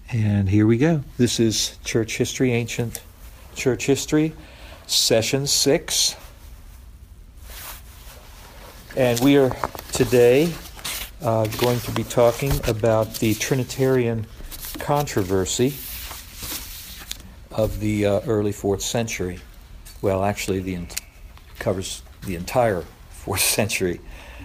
And here we go. This is Church History, Ancient Church History, Session 6. And we are today going to be talking about the Trinitarian controversy of the early 4th century. Well, actually, covers the entire 4th century.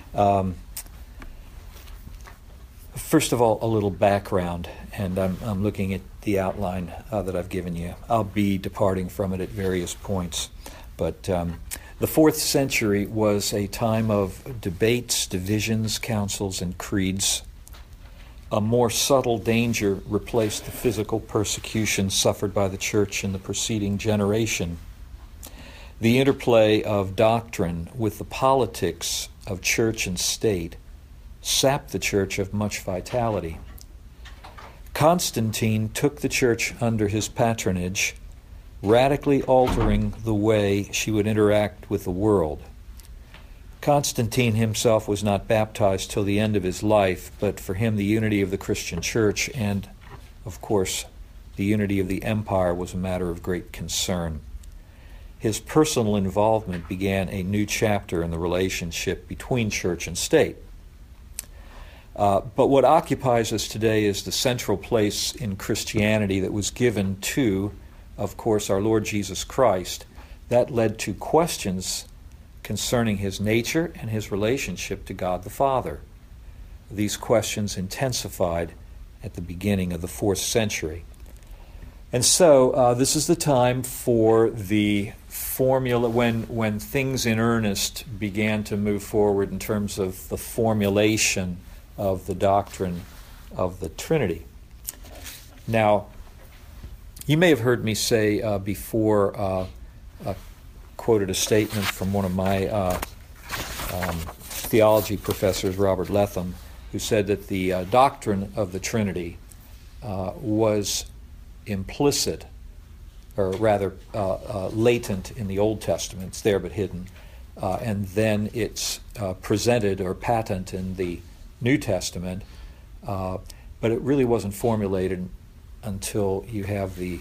First of all, a little background, and I'm looking at the outline that I've given you. I'll be departing from it at various points, but the 4th century was a time of debates, divisions, councils, and creeds. A more subtle danger replaced the physical persecution suffered by the church in the preceding generation. The interplay of doctrine with the politics of church and state sapped the church of much vitality. Constantine took the church under his patronage, radically altering the way she would interact with the world. Constantine himself was not baptized till the end of his life, but for him the unity of the Christian church and, of course, the unity of the empire was a matter of great concern. His personal involvement began a new chapter in the relationship between church and state. But what occupies us today is the central place in Christianity that was given to, of course, our Lord Jesus Christ. That led to questions concerning his nature and his relationship to God the Father. These questions intensified at the beginning of the 4th century. And so this is the time for the formula, when things in earnest began to move forward in terms of the formulation of the doctrine of the Trinity. Now, you may have heard me say before, quoted a statement from one of my theology professors, Robert Letham, who said that the doctrine of the Trinity was implicit, or rather latent in the Old Testament. It's there but hidden. And then it's presented or patent in the New Testament, but it really wasn't formulated until you have the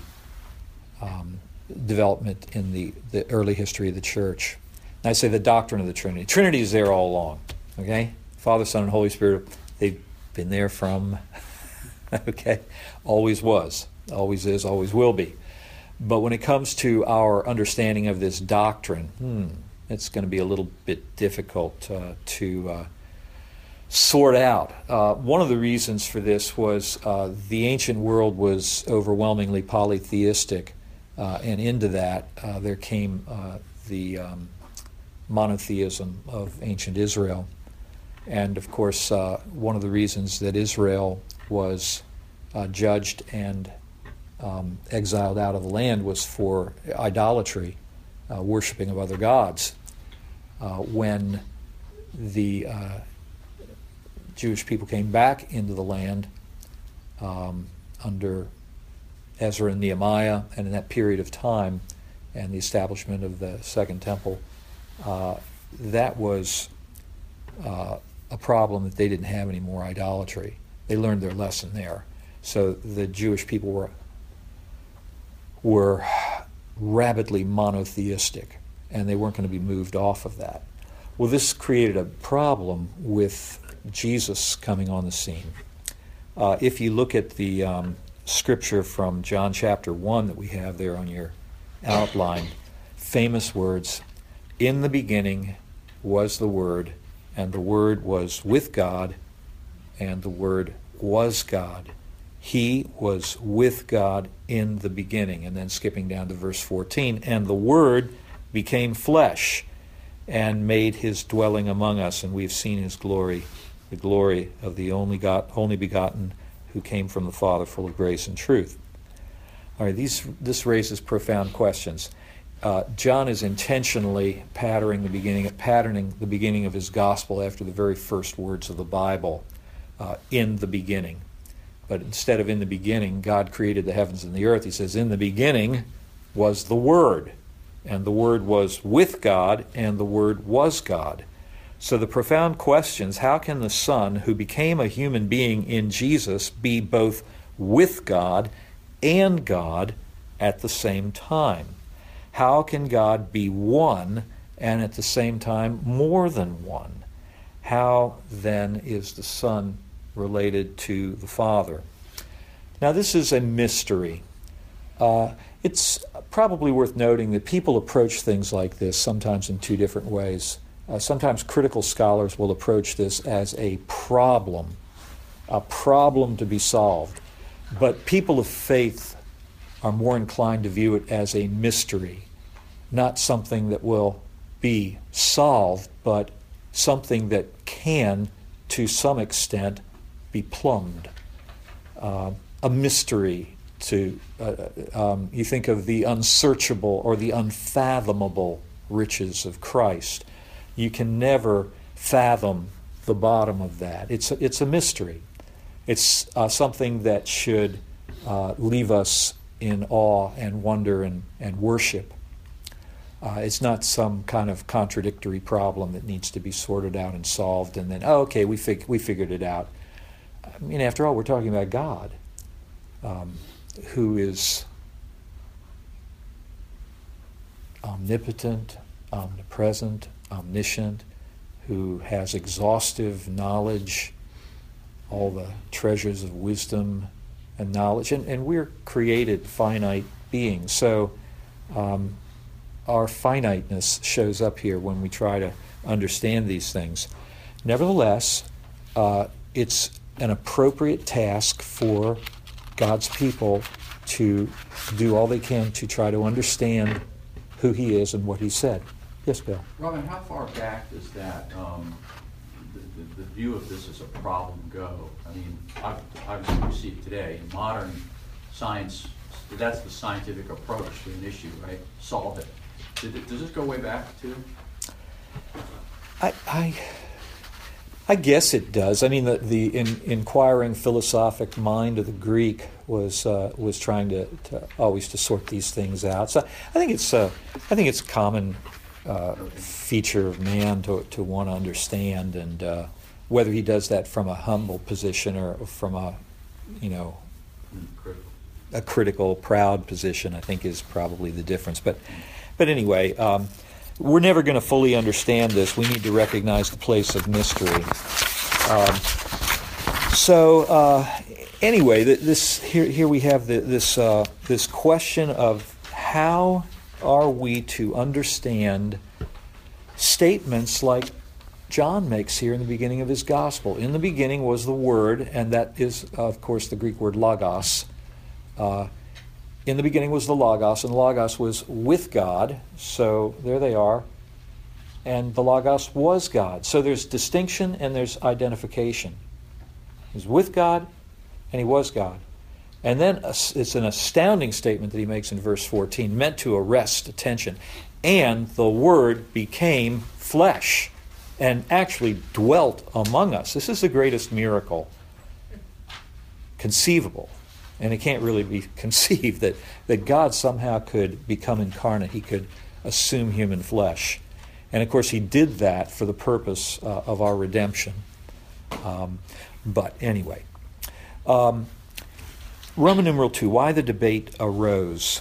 development in the early history of the church. And I say the doctrine of the Trinity. Trinity is there all along, okay? Father, Son, and Holy Spirit, they've been there from, okay, always was, always is, always will be. But when it comes to our understanding of this doctrine, it's going to be a little bit difficult to sort out. One of the reasons for this was the ancient world was overwhelmingly polytheistic, and into that there came the monotheism of ancient Israel. And of course, one of the reasons that Israel was judged and exiled out of the land was for idolatry, worshiping of other gods. When the Jewish people came back into the land under Ezra and Nehemiah, and in that period of time and the establishment of the Second Temple, that was a problem that they didn't have any more idolatry. They learned their lesson there. So the Jewish people were rabidly monotheistic, and they weren't going to be moved off of that. Well, this created a problem with Jesus coming on the scene. If you look at the scripture from John chapter 1 that we have there on your outline, famous words, "In the beginning was the Word, and the Word was with God, and the Word was God. He was with God in the beginning." And then skipping down to verse 14, "And the Word became flesh and made his dwelling among us, and we've seen his glory, the glory of the only begotten who came from the Father, full of grace and truth." All right, this raises profound questions. John is intentionally patterning the beginning of his gospel after the very first words of the Bible, in the beginning. But instead of in the beginning, God created the heavens and the earth, he says, in the beginning was the Word, and the Word was with God, and the Word was God. So the profound questions, how can the Son, who became a human being in Jesus, be both with God and God at the same time? How can God be one and at the same time more than one? How then is the Son related to the Father? Now this is a mystery. It's probably worth noting that people approach things like this sometimes in two different ways. Sometimes critical scholars will approach this as a problem to be solved. But people of faith are more inclined to view it as a mystery, not something that will be solved, but something that can, to some extent, be plumbed. A mystery to, you think of the unsearchable or the unfathomable riches of Christ. You can never fathom the bottom of that. It's a mystery. It's something that should leave us in awe and wonder and worship. It's not some kind of contradictory problem that needs to be sorted out and solved and then, okay, we figured it out. I mean, after all, we're talking about God, who is omnipotent, omnipresent, omniscient, who has exhaustive knowledge, all the treasures of wisdom and knowledge. And we're created finite beings. So our finiteness shows up here when we try to understand these things. Nevertheless, it's an appropriate task for God's people to do all they can to try to understand who He is and what He said. Yes, Bill? Robin, how far back does that, the view of this as a problem go? I mean, obviously we see it today. In modern science, that's the scientific approach to an issue, right? Solve it. Does this go way back, too? I guess it does. I mean, the inquiring philosophic mind of the Greek was trying to always to sort these things out. So I think it's a common feature of man to want to understand, and whether he does that from a humble position or from a critical, proud position, I think is probably the difference. But anyway. We're never going to fully understand this. We need to recognize the place of mystery. Anyway, here we have this question of how are we to understand statements like John makes here in the beginning of his gospel. In the beginning was the Word, and that is, of course, the Greek word logos. In the beginning was the Logos, and the Logos was with God. So there they are. And the Logos was God. So there's distinction and there's identification. He was with God and He was God. And then it's an astounding statement that he makes in verse 14, meant to arrest attention. And the Word became flesh and actually dwelt among us. This is the greatest miracle conceivable. And it can't really be conceived that God somehow could become incarnate. He could assume human flesh. And of course, He did that for the purpose of our redemption. But anyway, Roman numeral 2, why the debate arose?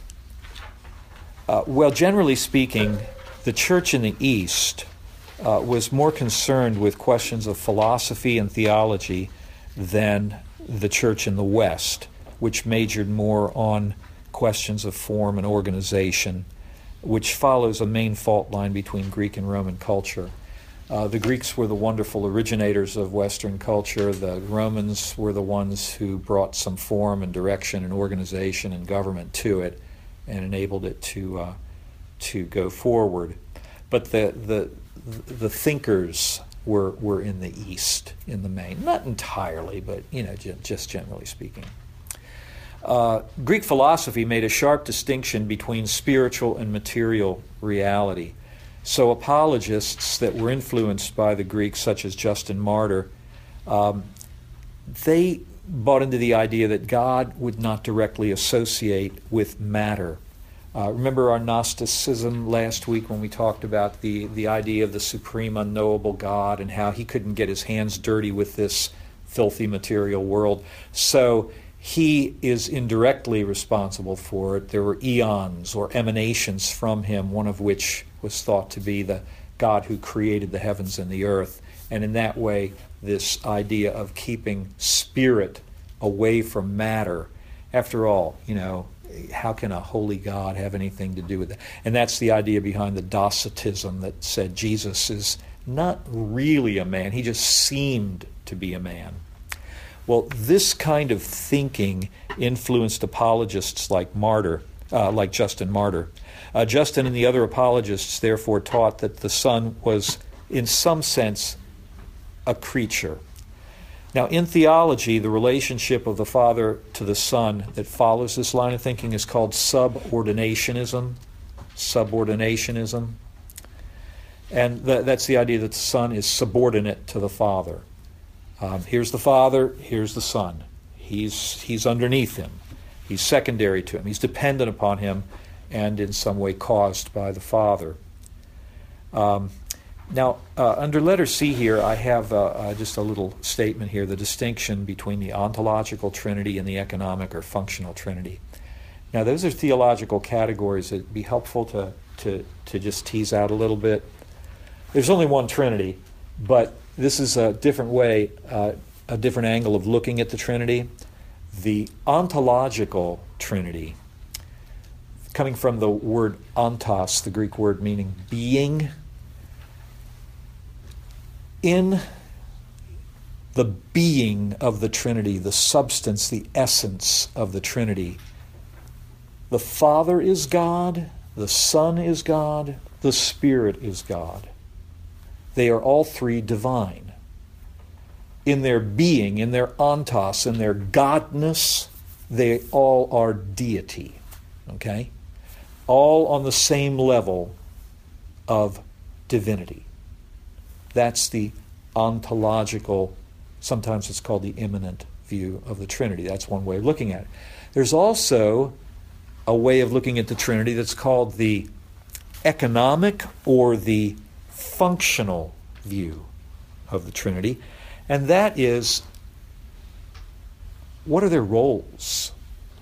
Well, generally speaking, the church in the East was more concerned with questions of philosophy and theology than the church in the West, which majored more on questions of form and organization, which follows a main fault line between Greek and Roman culture. The Greeks were the wonderful originators of Western culture. The Romans were the ones who brought some form and direction and organization and government to it and enabled it to go forward. But the thinkers were in the East, in the main. Not entirely, but just generally speaking. Greek philosophy made a sharp distinction between spiritual and material reality. So apologists that were influenced by the Greeks, such as Justin Martyr, they bought into the idea that God would not directly associate with matter. Remember our Gnosticism last week when we talked about the idea of the supreme unknowable God and how He couldn't get His hands dirty with this filthy material world. So he is indirectly responsible for it. There were eons or emanations from him, one of which was thought to be the God who created the heavens and the earth. And in that way, this idea of keeping spirit away from matter, after all, how can a holy God have anything to do with that? And that's the idea behind the Docetism that said Jesus is not really a man. He just seemed to be a man. Well, this kind of thinking influenced apologists like Justin Martyr. Justin and the other apologists therefore taught that the Son was, in some sense, a creature. Now, in theology, the relationship of the Father to the Son that follows this line of thinking is called subordinationism. Subordinationism. And that's the idea that the Son is subordinate to the Father. Here's the Father, here's the Son. He's underneath him. He's secondary to him. He's dependent upon him and in some way caused by the Father. Now, under letter C here, I have just a little statement here, the distinction between the ontological Trinity and the economic or functional Trinity. Now, those are theological categories that would be helpful to just tease out a little bit. There's only one Trinity, but this is a different way, a different angle of looking at the Trinity. The ontological Trinity, coming from the word ontos, the Greek word meaning being. In the being of the Trinity, the substance, the essence of the Trinity, the Father is God, the Son is God, the Spirit is God. They are all three divine. In their being, in their ontos, in their godness, they all are deity. Okay? All on the same level of divinity. That's the ontological, sometimes it's called the immanent view of the Trinity. That's one way of looking at it. There's also a way of looking at the Trinity that's called the economic or the functional view of the Trinity. And that is, what are their roles?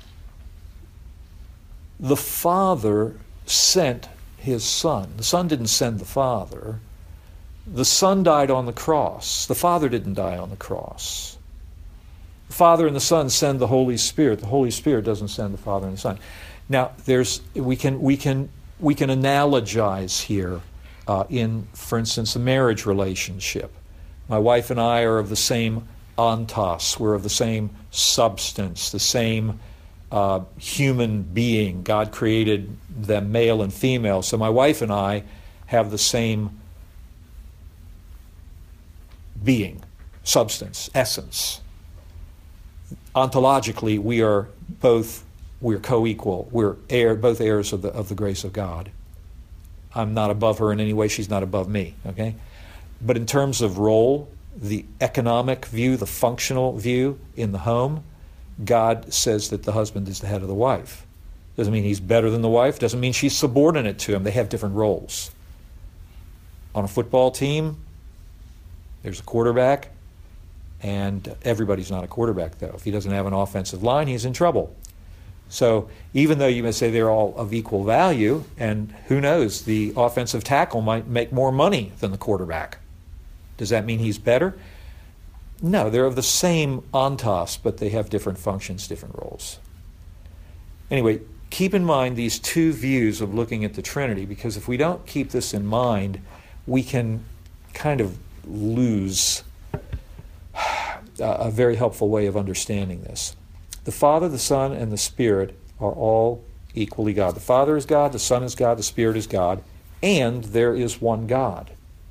The Father sent his Son. The Son didn't send the Father. The Son died on the cross. The Father didn't die on the cross. The Father and the Son send the Holy Spirit. The Holy Spirit doesn't send the Father and the Son. Now, we can analogize here in, for instance, a marriage relationship. My wife and I are of the same ontos. We're of the same substance, the same human being. God created them male and female. So my wife and I have the same being, substance, essence. Ontologically, we're co-equal. We're both heirs of the grace of God. I'm not above her in any way. She's not above me. Okay, but in terms of role, the economic view, the functional view in the home, God says that the husband is the head of the wife. Doesn't mean he's better than the wife. Doesn't mean she's subordinate to him. They have different roles. On a football team, there's a quarterback, and everybody's not a quarterback, though. If he doesn't have an offensive line, he's in trouble. So even though you may say they're all of equal value, and who knows, the offensive tackle might make more money than the quarterback. Does that mean he's better? No, they're of the same ontos, but they have different functions, different roles. Anyway, keep in mind these two views of looking at the Trinity, because if we don't keep this in mind, we can kind of lose a very helpful way of understanding this. The Father, the Son, and the Spirit are all equally God. The Father is God, the Son is God, the Spirit is God, and there is one God.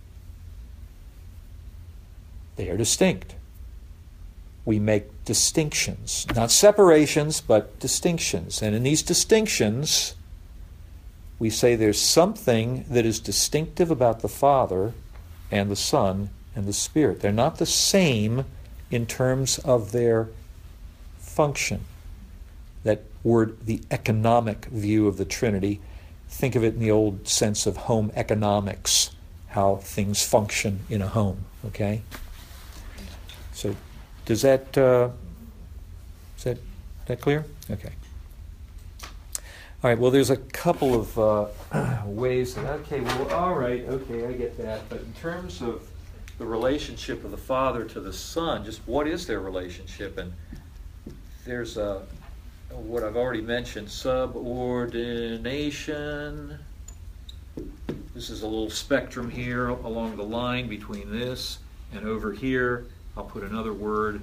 They are distinct. We make distinctions, not separations, but distinctions. And in these distinctions, we say there's something that is distinctive about the Father and the Son and the Spirit. They're not the same in terms of their function. That word, the economic view of the Trinity, think of it in the old sense of home economics, how things function in a home, okay? So does that that clear? Okay. All right, well, there's a couple of ways that, okay, well, all right, okay, I get that. But in terms of the relationship of the Father to the Son, just what is their relationship? And there's what I've already mentioned, subordination. This is a little spectrum here along the line between this and over here. I'll put another word,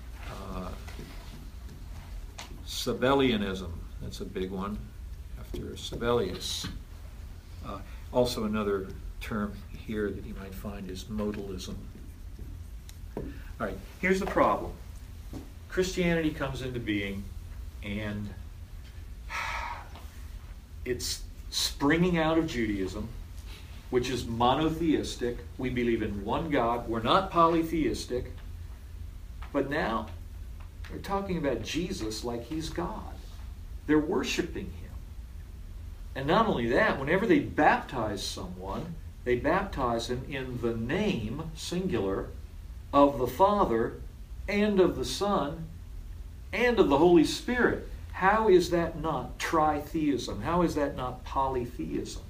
Sabellianism. That's a big one. After Sabellius. Also another term here that you might find is modalism. All right, here's the problem. Christianity comes into being, and it's springing out of Judaism, which is monotheistic. We believe in one God. We're not polytheistic. But now they're talking about Jesus like he's God. They're worshiping him. And not only that, whenever they baptize someone, they baptize him in the name, singular, of the Father and of the Son and of the Holy Spirit. How is that not tritheism? How is that not polytheism?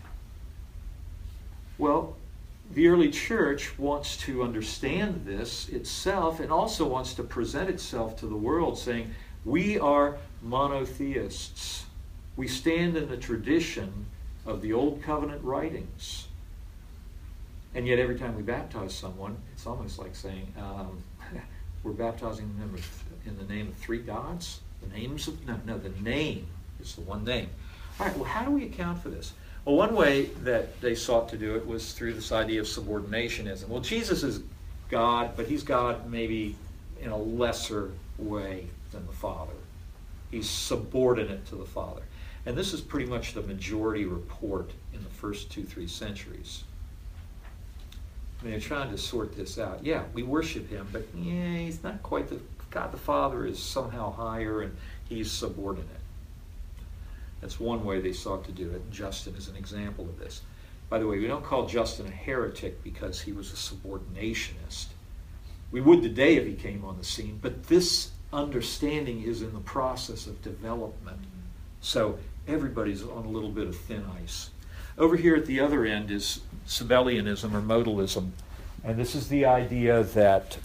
Well, the early church wants to understand this itself and also wants to present itself to the world saying, we are monotheists. We stand in the tradition of the Old Covenant writings. And yet every time we baptize someone, it's almost like saying, we're baptizing them in the name of three gods? The names of, no, the name is the one name. All right, well, how do we account for this? Well, one way that they sought to do it was through this idea of subordinationism. Well, Jesus is God, but he's God maybe in a lesser way than the Father. He's subordinate to the Father. And this is pretty much the majority report in the first 2-3 centuries. I mean, they're trying to sort this out. Yeah, we worship him, but yeah, he's not quite the... God the Father is somehow higher and he's subordinate. That's one way they sought to do it. Justin is an example of this. By the way, we don't call Justin a heretic because he was a subordinationist. We would today if he came on the scene, but this understanding is in the process of development. So everybody's on a little bit of thin ice. Over here at the other end is Sabellianism or modalism. And this is the idea that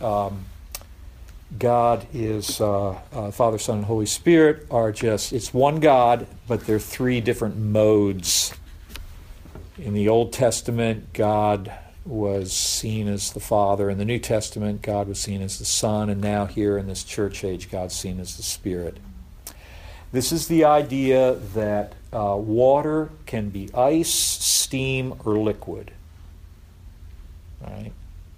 God is Father, Son, and Holy Spirit are just, it's one God, but they're three different modes. In the Old Testament, God was seen as the Father. In the New Testament, God was seen as the Son. And now here in this church age, God's seen as the Spirit. This is the idea that water can be ice, steam, or liquid. Right?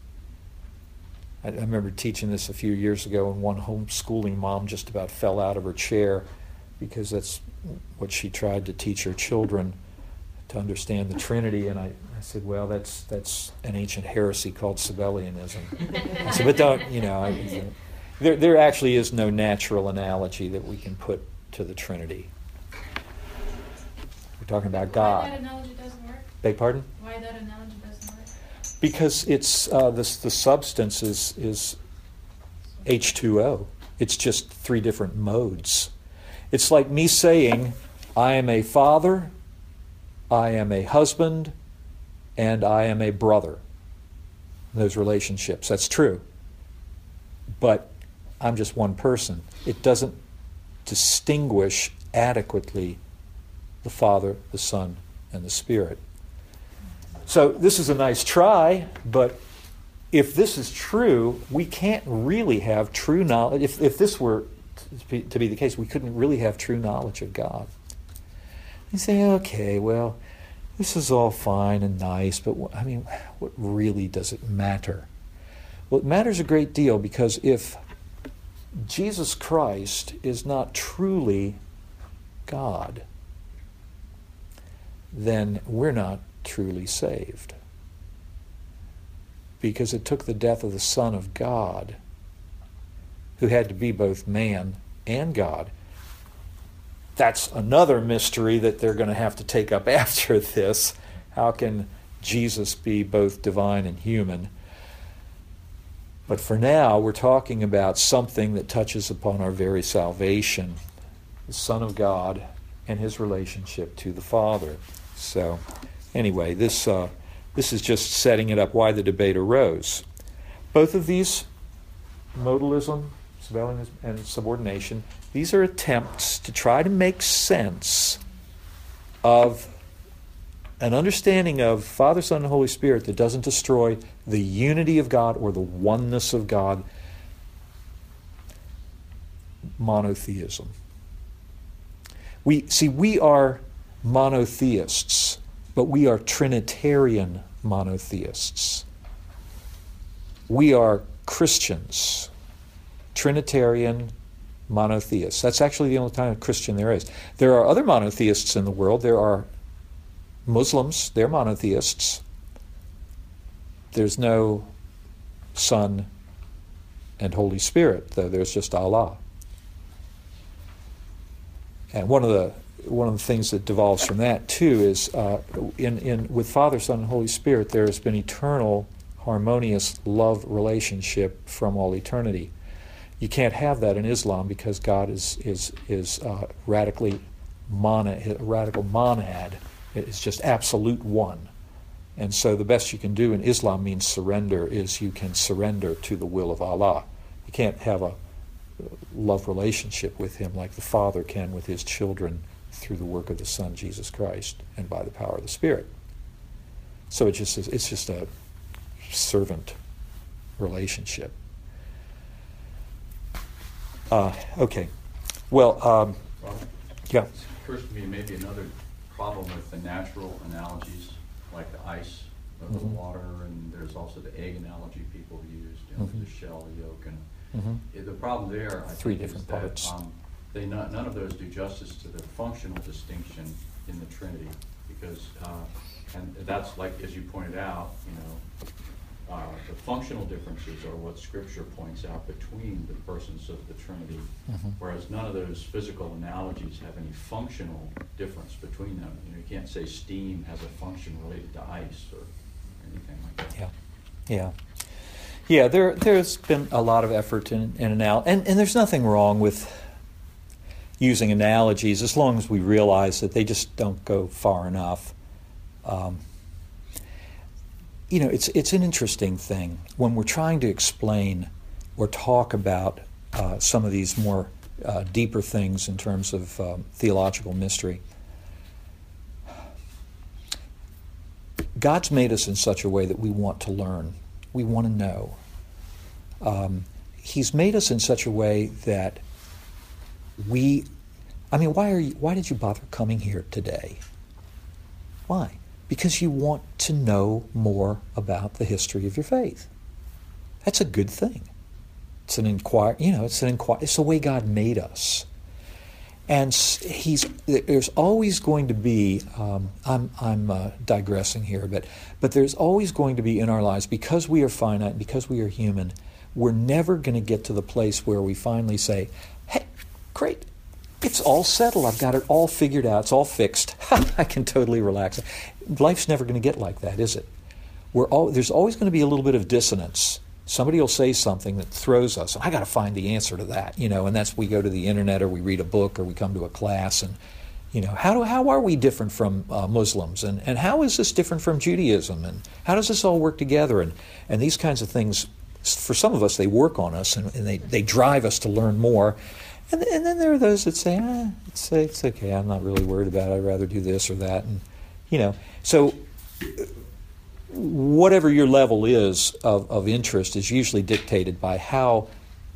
I remember teaching this a few years ago, and one homeschooling mom just about fell out of her chair because that's what she tried to teach her children, to understand the Trinity. And I said, well, that's an ancient heresy called Sabellianism. I said, but don't, there actually is no natural analogy that we can put to the Trinity. We're talking about God. Why that analogy doesn't work? Beg pardon? Why that analogy doesn't work? Because it's the substance is H2O. It's just three different modes. It's like me saying, I am a father, I am a husband, and I am a brother. Those relationships, that's true. But I'm just one person. It doesn't distinguish adequately the Father, the Son, and the Spirit. So this is a nice try, but if this is true, we can't really have true knowledge. If this were to be the case, we couldn't really have true knowledge of God. You say, okay, well, this is all fine and nice, but what really does it matter? Well, it matters a great deal, because if Jesus Christ is not truly God, then we're not truly saved. Because it took the death of the Son of God, who had to be both man and God. That's another mystery that they're going to have to take up after this. How can Jesus be both divine and human? But for now, we're talking about something that touches upon our very salvation, the Son of God and his relationship to the Father. So, anyway, this is just setting it up why the debate arose. Both of these, modalism, Sabellianism, and subordination, these are attempts to try to make sense of an understanding of Father, Son, and Holy Spirit that doesn't destroy the unity of God or the oneness of God. Monotheism. We are monotheists, but we are Trinitarian monotheists. We are Christians, Trinitarian monotheists. That's actually the only kind of Christian there is. There are other monotheists in the world. There are Muslims, they're monotheists. There's no Son and Holy Spirit, though there's just Allah. And one of the things that devolves from that too is with Father, Son, and Holy Spirit, there has been eternal, harmonious love relationship from all eternity. You can't have that in Islam because God is radical monad. It's just absolute one. And so the best you can do in Islam means surrender, is you can surrender to the will of Allah. You can't have a love relationship with him like the Father can with his children through the work of the Son, Jesus Christ, and by the power of the Spirit. So it's just a servant relationship. Okay. Well, yeah. It occurs to me maybe another problem with the natural analogies, like the ice of the water, and there's also the egg analogy people have used, there's the shell, the yolk, and the problem there, I Three think, different is that parts. none of those do justice to the functional distinction in the Trinity, because, and that's like, as you pointed out, the functional differences are what Scripture points out between the persons of the Trinity, whereas none of those physical analogies have any functional difference between them. You can't say steam has a function related to ice or anything like that. Yeah. There's been a lot of effort in analogy, and there's nothing wrong with using analogies as long as we realize that they just don't go far enough. It's an interesting thing when we're trying to explain or talk about some of these more deeper things in terms of theological mystery. God's made us in such a way that we want to learn. We want to know. He's made us in such a way that why did you bother coming here today? Why? Because you want to know more about the history of your faith. That's a good thing. It's it's the way God made us. And there's always going to be, I'm digressing here, but there's always going to be in our lives, because we are finite, because we are human, we're never going to get to the place where we finally say, hey, great, it's all settled, I've got it all figured out, it's all fixed, I can totally relax. Life's never going to get like that, is it? There's always going to be a little bit of dissonance. Somebody will say something that throws us, and I got to find the answer to that, and that's we go to the internet or we read a book or we come to a class, and how are we different from Muslims, and how is this different from Judaism, and how does this all work together, and these kinds of things. For some of us, they work on us, and they drive us to learn more, and then there are those that say, it's okay, I'm not really worried about it, I'd rather do this or that, and so. Whatever your level is of interest is usually dictated by how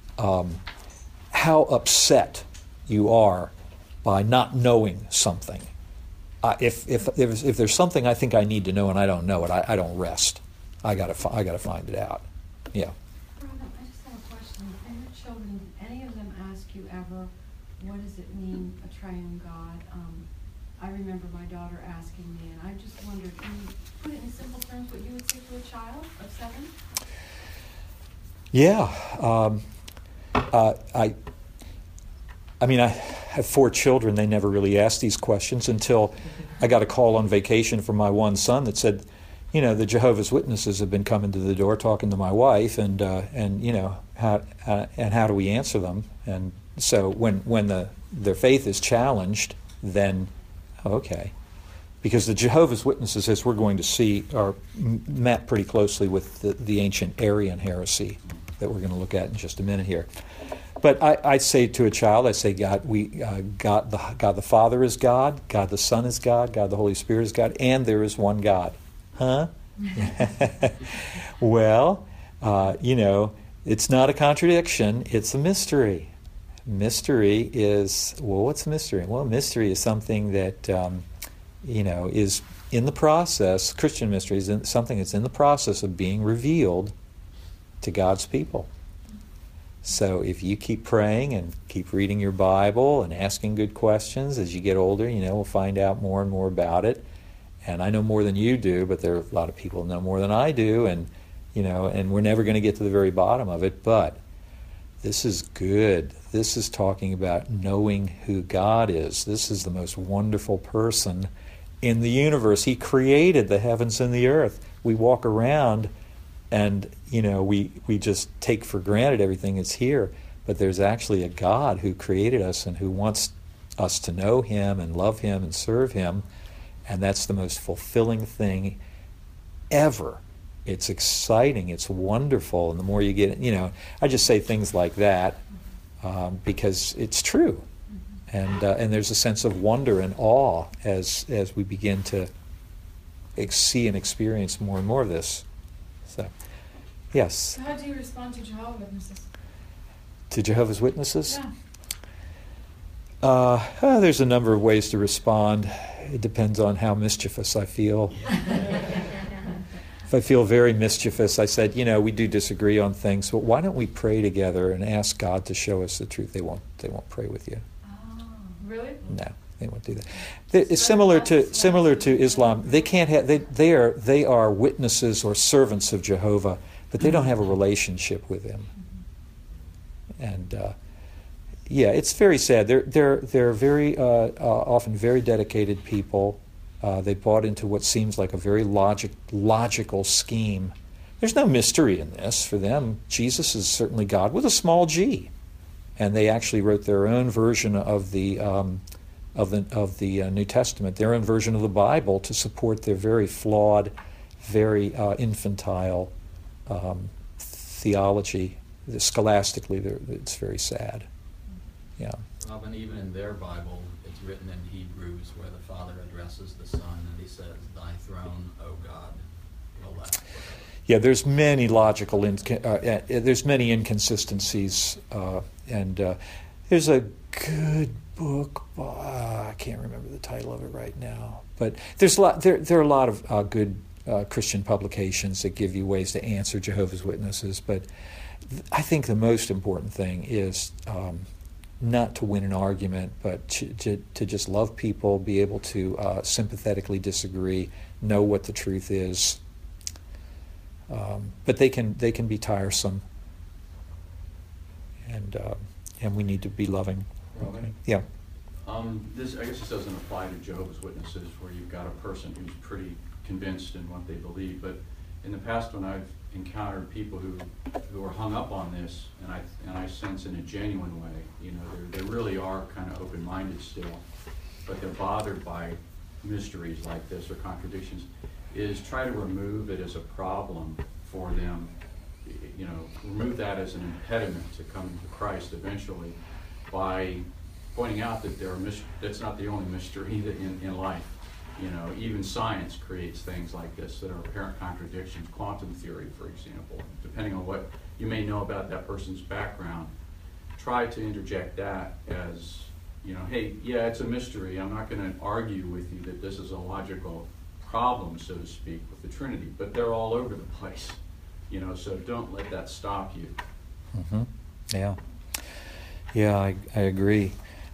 upset you are by not knowing something. If there's something I think I need to know and I don't know it, I don't rest. I gotta find it out. Yeah. Robin, I just have a question. And your children, did any of them ask you ever, what does it mean, a triune God? I remember my daughter asking me, and I just wondered, can you put it in simple terms what you would say to a child of 7? Yeah. I have 4 children. They never really asked these questions until I got a call on vacation from my one son that said, the Jehovah's Witnesses have been coming to the door talking to my wife, and how do we answer them? And so when their faith is challenged, then okay, because the Jehovah's Witnesses, as we're going to see, are met pretty closely with the ancient Arian heresy that we're going to look at in just a minute here. But I say to a child, I say, God the Father is God, God the Son is God, God the Holy Spirit is God, and there is one God. Huh? Well, it's not a contradiction, it's a mystery. Mystery is, what's a mystery? Well, mystery is something that, is in the process, Christian mystery is something that's in the process of being revealed to God's people. So if you keep praying and keep reading your Bible and asking good questions as you get older, we'll find out more and more about it. And I know more than you do, but there are a lot of people who know more than I do, and we're never going to get to the very bottom of it. But this is good. This is talking about knowing who God is. This is the most wonderful person in the universe. He created the heavens and the earth. We walk around and, we just take for granted everything that's here. But there's actually a God who created us and who wants us to know Him and love Him and serve Him. And that's the most fulfilling thing ever. It's exciting. It's wonderful. And the more you get, I just say things like that because it's true. And there's a sense of wonder and awe as we begin to see and experience more and more of this. So, yes. So how do you respond to Jehovah's Witnesses? To Jehovah's Witnesses? Yeah. There's a number of ways to respond. It depends on how mischievous I feel. If I feel very mischievous, I said, we do disagree on things, but why don't we pray together and ask God to show us the truth? They won't pray with you. Oh, really? No, they won't do that. It's similar to Islam. They can't have they are witnesses or servants of Jehovah, but they don't have a relationship with Him. And it's very sad. They're very often very dedicated people. They bought into what seems like a very logical scheme. There's no mystery in this for them. Jesus is certainly God with a small g, and they actually wrote their own version of the New Testament, their own version of the Bible to support their very flawed, very infantile theology. Scholastically, it's very sad. Yeah. Well, and even in their Bible, it's written in Hebrews where the Father addresses the Son and He says, "Thy throne, O God, will last forever." Yeah, there's many there's many inconsistencies, and there's a good book. I can't remember the title of it right now, but there's a lot. There are a lot of good Christian publications that give you ways to answer Jehovah's Witnesses. But I think the most important thing is not to win an argument, but to just love people, be able to sympathetically disagree, know what the truth is. But they can be tiresome, and we need to be loving. Okay. Yeah. I guess this doesn't apply to Jehovah's Witnesses, where you've got a person who's pretty convinced in what they believe. But in the past, when I've encountered people who are hung up on this, and I sense in a genuine way, they really are kind of open-minded still, but they're bothered by mysteries like this or contradictions, is try to remove it as a problem for them. Remove that as an impediment to coming to Christ eventually by pointing out that that's not the only mystery in life. Even science creates things like this that are apparent contradictions. Quantum theory, for example, depending on what you may know about that person's background, try to interject that as, hey, yeah, it's a mystery. I'm not going to argue with you that this is a logical problem, so to speak, with the Trinity, but they're all over the place, so don't let that stop you. Mm-hmm. Yeah, I agree.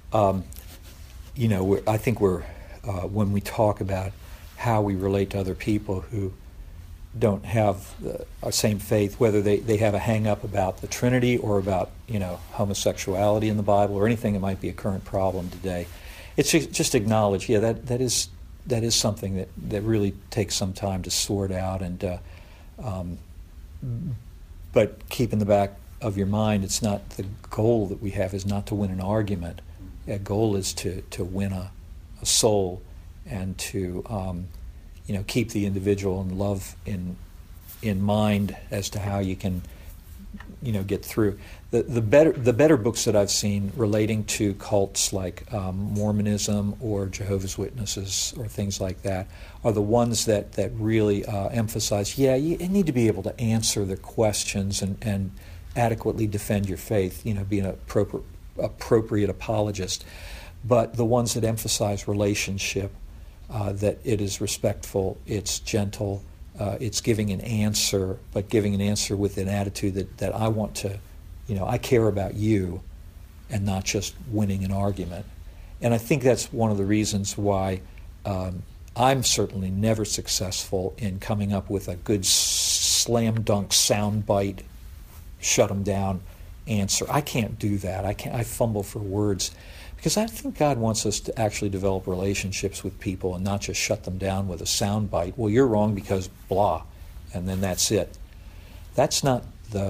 I think when we talk about how we relate to other people who don't have our same faith, whether they have a hang-up about the Trinity or about homosexuality in the Bible or anything that might be a current problem today, it's just acknowledge, that is that is something that really takes some time to sort out. And but keep in the back of your mind, it's not the goal that we have is not to win an argument. The goal is to win a soul and to keep the individual and love in mind as to how you can get through. The better books that I've seen relating to cults like Mormonism or Jehovah's Witnesses or things like that are the ones that really emphasize, you need to be able to answer the questions and adequately defend your faith, be an appropriate apologist. But the ones that emphasize relationship, that it is respectful, it's gentle, it's giving an answer, but giving an answer with an attitude that I want to, I care about you and not just winning an argument. And I think that's one of the reasons why I'm certainly never successful in coming up with a good slam dunk soundbite, shut them down answer. I can't do that. I fumble for words. Because I think God wants us to actually develop relationships with people and not just shut them down with a soundbite. Well, you're wrong because blah, and then that's it. That's not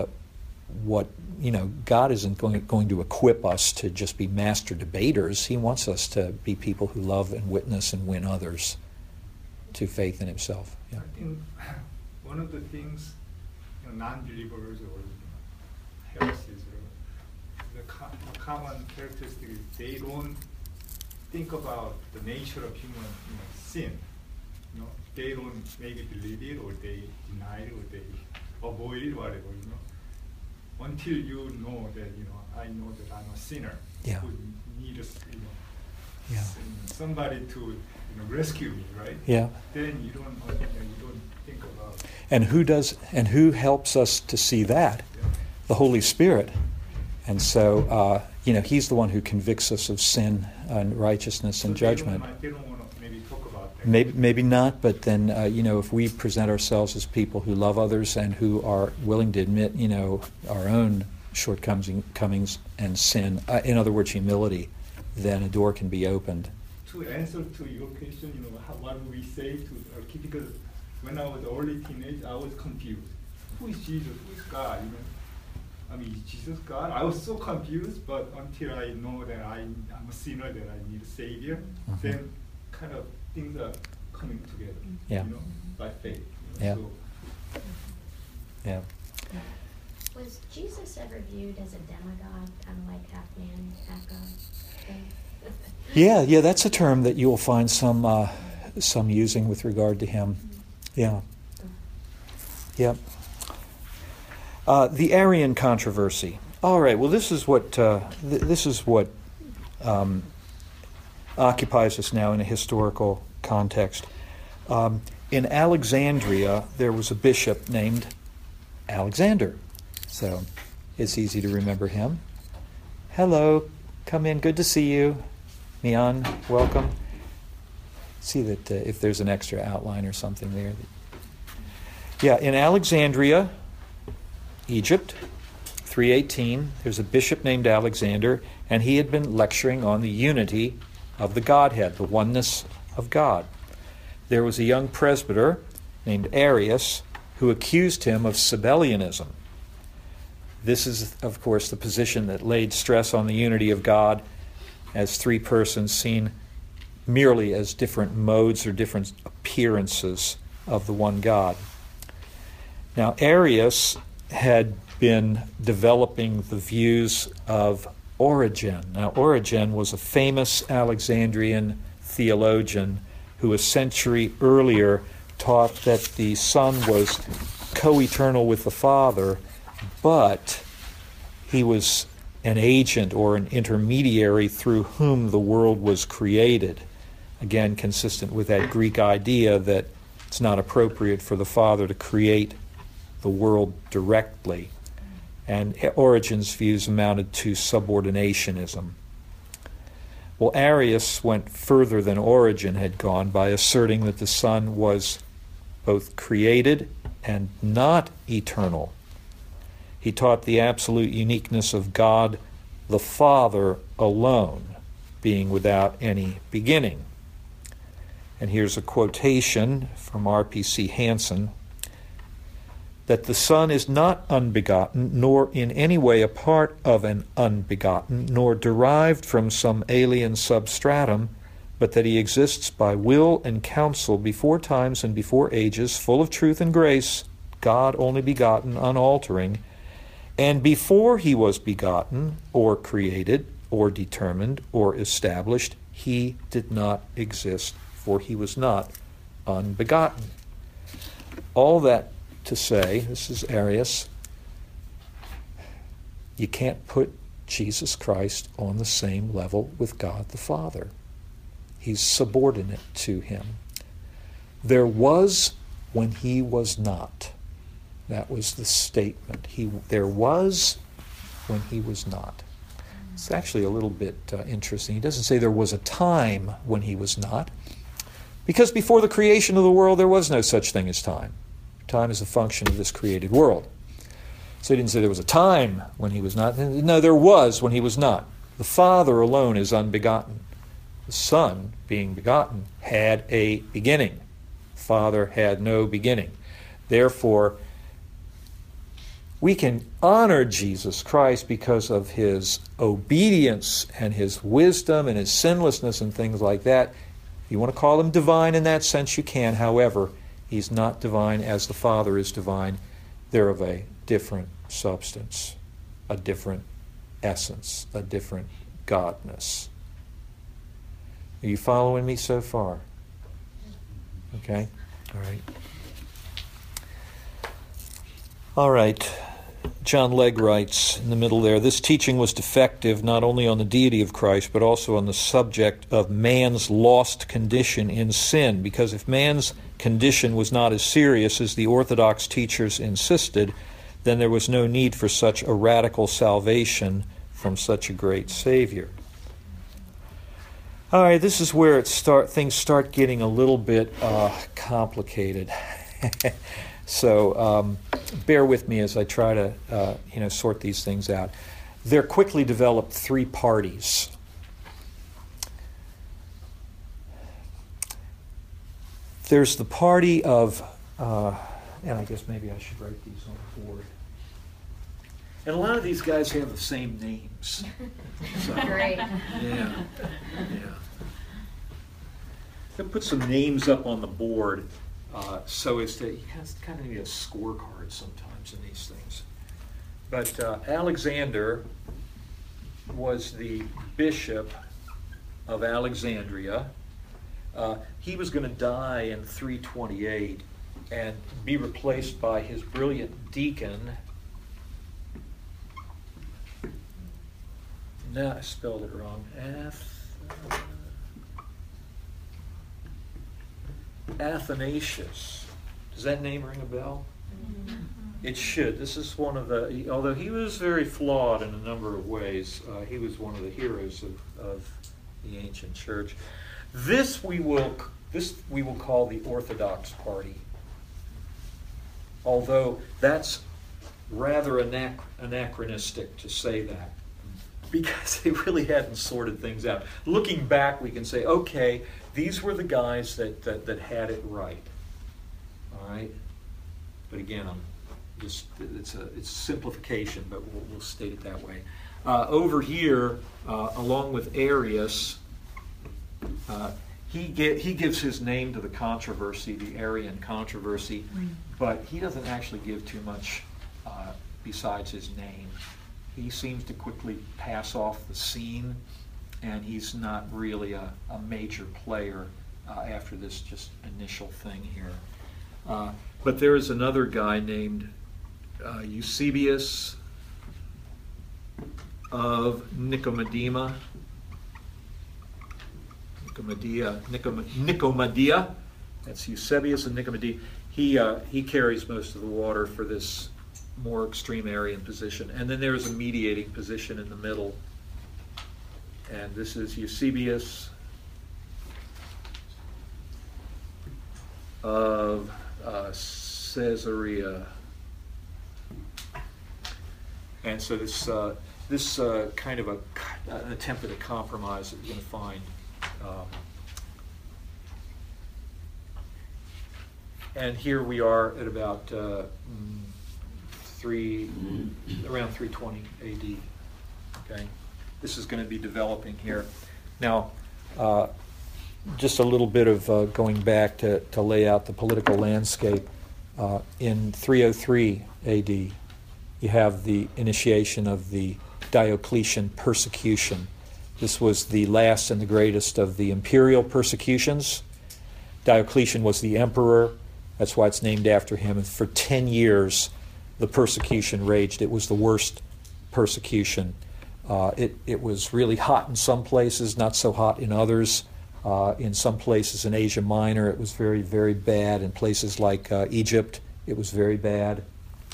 God isn't going to equip us to just be master debaters. He wants us to be people who love and witness and win others to faith in himself. Yeah. I think one of the things non-believers or heresies, the common characteristic is they don't think about the nature of human sin. They don't maybe believe it, or they deny it, or they avoid it, whatever. Until you know that I know that I'm a sinner who needs somebody to rescue me, right? Yeah. Then you don't think about. And who helps us to see that? Yeah. The Holy Spirit. And so, He's the one who convicts us of sin and righteousness and judgment. They don't want to maybe talk about that. Maybe not, but then, if we present ourselves as people who love others and who are willing to admit, our own shortcomings and sin, in other words, humility, then a door can be opened. To answer to your question, what do we say to our kids? Because when I was early teenage, I was confused. Who is Jesus? Who is God? Is Jesus God? I was so confused, but until I know that I'm a sinner, that I need a Savior, then kind of things are coming together, by faith. Yeah. So, yeah. Was Jesus ever viewed as a demigod, kind of like half man, half God? Yeah, that's a term that you'll find some using with regard to him. Yeah. Yeah. The Arian controversy. All right. Well, this is what occupies us now in a historical context. In Alexandria, there was a bishop named Alexander, so it's easy to remember him. Hello, come in. Good to see you, Mian. Welcome. See that if there's an extra outline or something there. Yeah, in Alexandria, Egypt, 318, there's a bishop named Alexander, and he had been lecturing on the unity of the Godhead, the oneness of God. There was a young presbyter named Arius who accused him of Sabellianism. This is, of course, the position that laid stress on the unity of God as three persons seen merely as different modes or different appearances of the one God. Now, Arius had been developing the views of Origen. Now, Origen was a famous Alexandrian theologian who a century earlier taught that the Son was co-eternal with the Father, but he was an agent or an intermediary through whom the world was created. Again, consistent with that Greek idea that it's not appropriate for the Father to create the world directly. And Origen's views amounted to subordinationism. Well, Arius went further than Origen had gone by asserting that the Son was both created and not eternal. He taught the absolute uniqueness of God the Father alone, being without any beginning. and here's a quotation from R.P.C. Hansen, that the Son is not unbegotten, nor in any way a part of an unbegotten, nor derived from some alien substratum, but that he exists by will and counsel before times and before ages, full of truth and grace, God only begotten, unaltering, and before he was begotten, or created, or determined, or established, he did not exist, for he was not unbegotten. All that to say, this is Arius, you can't put Jesus Christ on the same level with God the Father. He's subordinate to him. There was when he was not. That was the statement. There was when he was not. It's actually a little bit interesting. He doesn't say there was a time when he was not, because before the creation of the world there was no such thing as time. Time is a function of this created world. So he didn't say there was a time when he was not. No, there was when he was not. The Father alone is unbegotten. The Son, being begotten, had a beginning. The Father had no beginning. Therefore, we can honor Jesus Christ because of his obedience and his wisdom and his sinlessness and things like that. If you want to call him divine in that sense, you can. However, he's not divine as the Father is divine. They're of a different substance, a different essence, a different godness. Are you following me so far? Okay? All right. All right. John Legg writes in the middle there, this teaching was defective not only on the deity of Christ, but also on the subject of man's lost condition in sin, because if man's condition was not as serious as the Orthodox teachers insisted, then there was no need for such a radical salvation from such a great Savior. All right, this is where things start getting a little bit complicated. So bear with me as I try to sort these things out. There quickly developed three parties. There's the party of, and I guess maybe I should write these on the board. And a lot of these guys have the same names. So, Great. yeah. They'll put some names up on the board so as to, you kind of need a scorecard sometimes in these things. But Alexander was the bishop of Alexandria. He was going to die in 328 and be replaced by his brilliant deacon. No, I spelled it wrong. Athanasius. Does that name ring a bell? Mm-hmm. It should. This is one of the, although he was very flawed in a number of ways, he was one of the heroes of the ancient church. This we will call the Orthodox party. Although that's rather anachronistic to say that, because they really hadn't sorted things out. Looking back, we can say, okay, these were the guys that had it right. All right? But again, it's simplification, but we'll state it that way. Over here, along with Arius, he gives his name to the controversy, the Arian controversy, but he doesn't actually give too much besides his name. He seems to quickly pass off the scene, and he's not really a major player after this just initial thing here. But there is another guy named Eusebius of Nicomedia. Nicomedia. That's Eusebius of Nicomedia. He carries most of the water for this more extreme Arian position. And then there's a mediating position in the middle. And this is Eusebius of Caesarea. And so this kind of an attempt at a compromise that you're going to find And here we are at about around 320 AD. Okay, this is going to be developing here. Now, just a little bit of going back to lay out the political landscape. In 303 AD, you have the initiation of the Diocletian persecution. This was the last and the greatest of the imperial persecutions. Diocletian was the emperor. That's why it's named after him. And for 10 years, the persecution raged. It was the worst persecution. It was really hot in some places, not so hot in others. In some places in Asia Minor, it was very, very bad. In places like Egypt, it was very bad.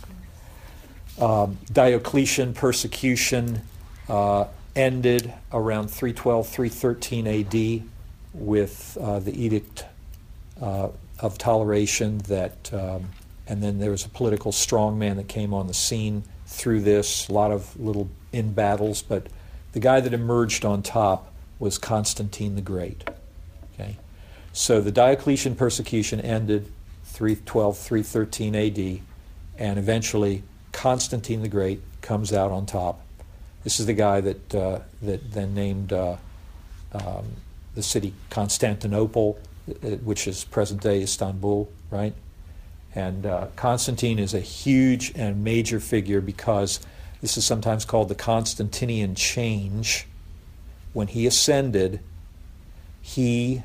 Diocletian persecution ended around 312, 313 AD with the Edict of Toleration and then there was a political strongman that came on the scene through this, a lot of little in-battles, but the guy that emerged on top was Constantine the Great. Okay, so the Diocletian persecution ended 312, 313 AD, and eventually Constantine the Great comes out on top. This is the guy that then named the city Constantinople, which is present-day Istanbul, right? And Constantine is a huge and major figure because this is sometimes called the Constantinian change. When he ascended, he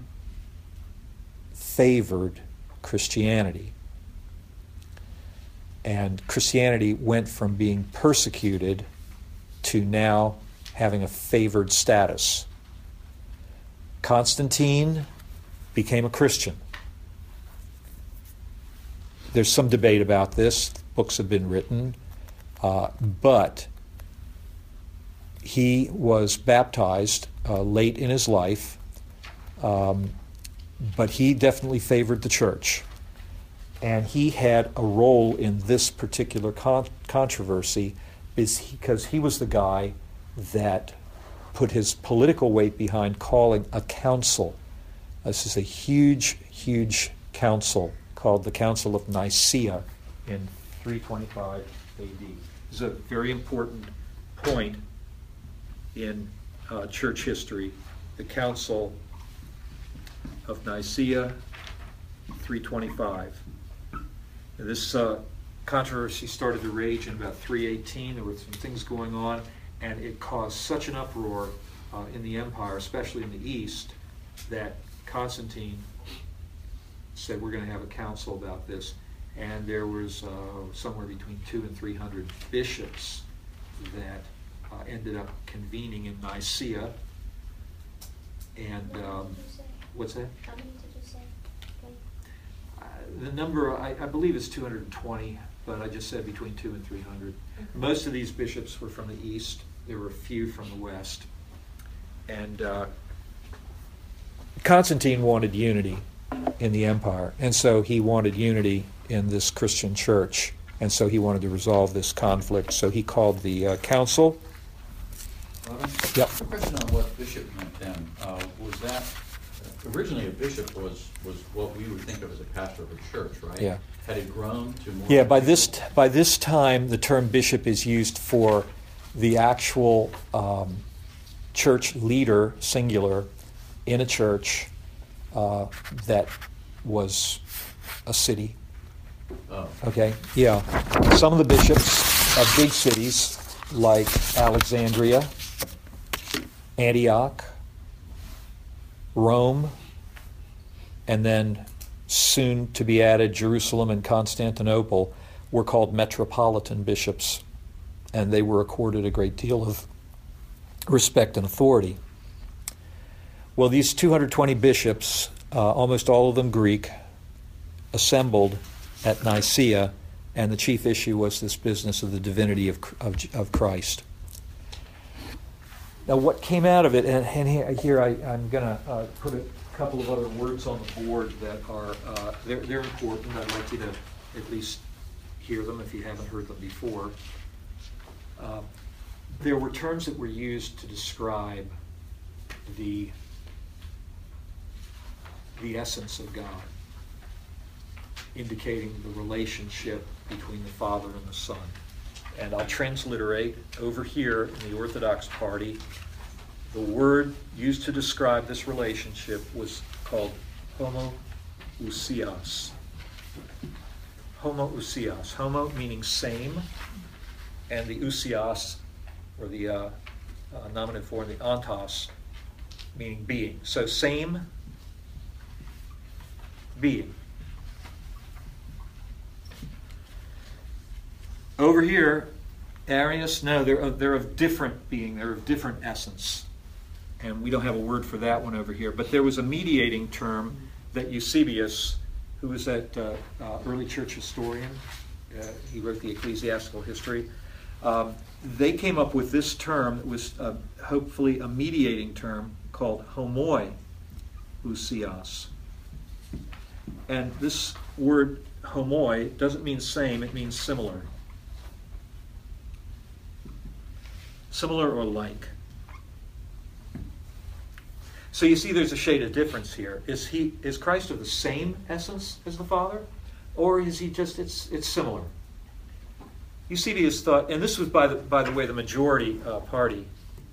favored Christianity. And Christianity went from being persecuted to now having a favored status. Constantine became a Christian. There's some debate about this. Books have been written. But he was baptized late in his life. But he definitely favored the church. And he had a role in this particular controversy because he was the guy that put his political weight behind calling a council. This is a huge, huge council called the Council of Nicaea in 325 AD. This is a very important point in church history. The Council of Nicaea, 325. And this controversy started to rage in about 318. There were some things going on, and it caused such an uproar in the empire, especially in the east, that Constantine said, we're going to have a council about this. And there was somewhere between 200 and 300 bishops that ended up convening in Nicaea. And what's that? How many did you say? The number, I believe, is 220, but I just said between 200 and 300. Most of these bishops were from the east. There were a few from the west. And Constantine wanted unity in the empire, and so he wanted unity in this Christian church, and so he wanted to resolve this conflict. So he called the council. Robin? Yep. A question on what bishop meant then. Was that originally a bishop was what we would think of as a pastor of a church, right? Yeah. Had it grown to more? Yeah. By this time, the term bishop is used for the actual church leader, singular, in a church that was a city. Oh. Okay, yeah. Some of the bishops of big cities like Alexandria, Antioch, Rome, and then soon to be added Jerusalem and Constantinople were called metropolitan bishops, and they were accorded a great deal of respect and authority. Well, these 220 bishops, almost all of them Greek, assembled at Nicaea, and the chief issue was this business of the divinity of Christ. Now, what came out of it, and here I'm going to put a couple of other words on the board that are they're important. I'd like you to at least hear them if you haven't heard them before. There were terms that were used to describe the essence of God. indicating the relationship between the Father and the Son. And I'll transliterate over here in the Orthodox Party. The word used to describe this relationship was called homoousios. Homoousios. Homo meaning same, and the ousios, or the nominative form, the ontos, meaning being. So same, being. Over here, Arius, no, they're of different being, they're of different essence. And we don't have a word for that one over here. But there was a mediating term that Eusebius, who was that early church historian, he wrote the Ecclesiastical History, they came up with this term that was hopefully a mediating term called homoiousios. And this word homoi doesn't mean same, it means similar. Similar or like. So you see there's a shade of difference here. Is Christ of the same essence as the Father? Or is he just, it's similar? Eusebius thought, and this was by the way the majority party,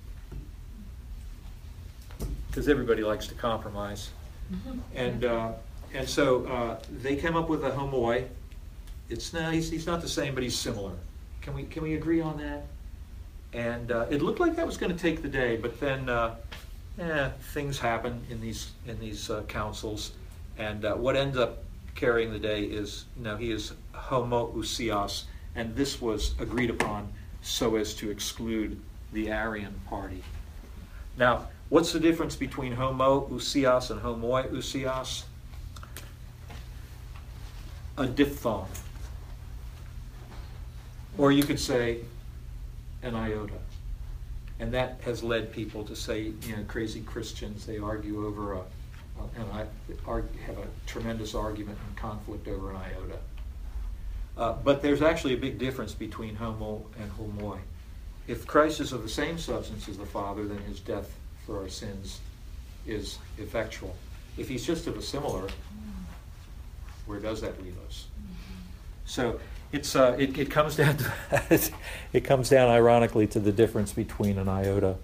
because everybody likes to compromise. And so they came up with a homoi. He's not the same, but he's similar. Can we agree on that? And it looked like that was going to take the day, but then things happen in these councils, and what ends up carrying the day is he is homoousios, and this was agreed upon so as to exclude the Arian party. Now, what's the difference between homoousios and homoiousios? A diphthong, or you could say an iota. And that has led people to say, crazy Christians, they argue over have a tremendous argument and conflict over an iota. But there's actually a big difference between homo and homoi. If Christ is of the same substance as the Father, then his death for our sins is effectual. If he's just of a similar, where does that leave us? So it comes down to it comes down ironically to the difference between an iota.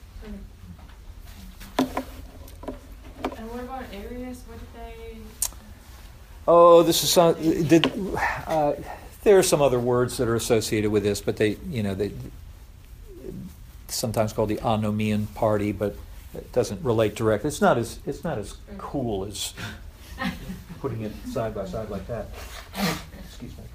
And what about Arius? What did they? Oh, this is there are some other words that are associated with this, but they sometimes called the Anomian party, but it doesn't relate directly. It's not as cool as putting it side by side like that. Excuse me.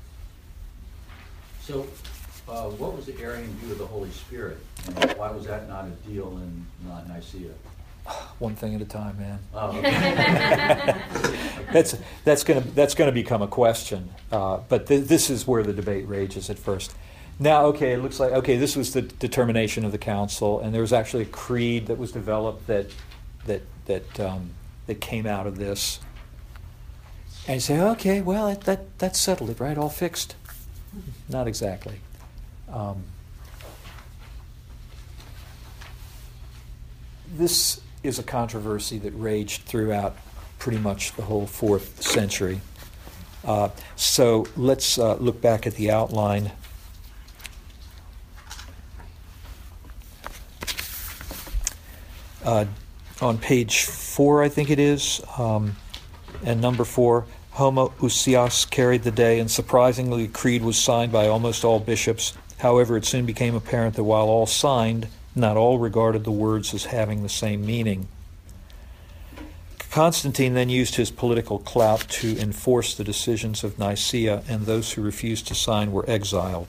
So, what was the Arian view of the Holy Spirit, and why was that not a deal in Nicaea? One thing at a time, man. Oh, okay. That's going to become a question, but this is where the debate rages at first. Now, it looks like this was the determination of the council, and there was actually a creed that was developed that came out of this. And you say, okay, well that settled it, right? All fixed. Not exactly. This is a controversy that raged throughout pretty much the whole 4th century. So let's look back at the outline. On page 4, I think it is, and number 4, homoousios carried the day, and surprisingly, the creed was signed by almost all bishops. However, it soon became apparent that while all signed, not all regarded the words as having the same meaning. Constantine then used his political clout to enforce the decisions of Nicaea, and those who refused to sign were exiled.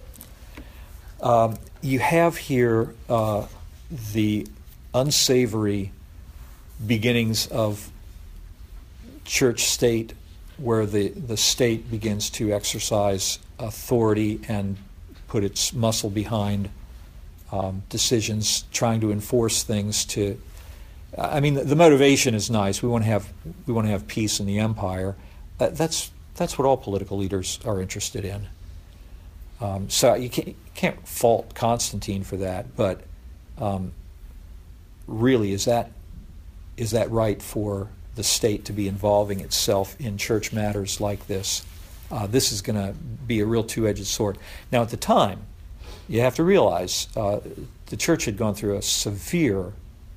You have here the unsavory beginnings of church-state, where the state begins to exercise authority and put its muscle behind decisions, trying to enforce things. The motivation is nice. We want to have peace in the empire. That's what all political leaders are interested in. So you can't fault Constantine for that, but really, is that right for the state to be involving itself in church matters like this. This is going to be a real two-edged sword. Now, at the time, you have to realize the church had gone through a severe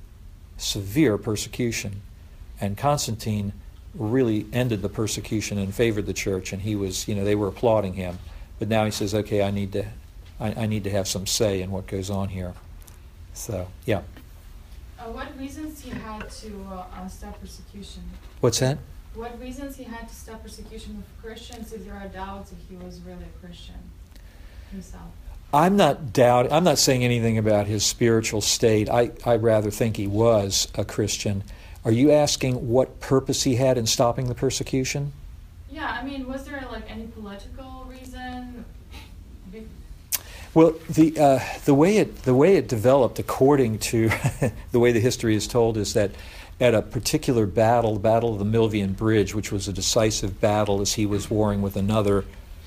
persecution, and Constantine really ended the persecution and favored the church, and he was, they were applauding him. But now he says, okay, I need to have some say in what goes on here. So, yeah. What reasons he had to stop persecution? What's that? What reasons he had to stop persecution of Christians if there are doubts if he was really a Christian himself? I'm not saying anything about his spiritual state. I rather think he was a Christian. Are you asking what purpose he had in stopping the persecution? Yeah, I mean, was there any political reason? Well, the way it developed, according to the way the history is told, is that at a particular battle, the Battle of the Milvian Bridge, which was a decisive battle as he was warring with another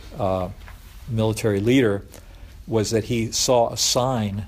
military leader, was that he saw a sign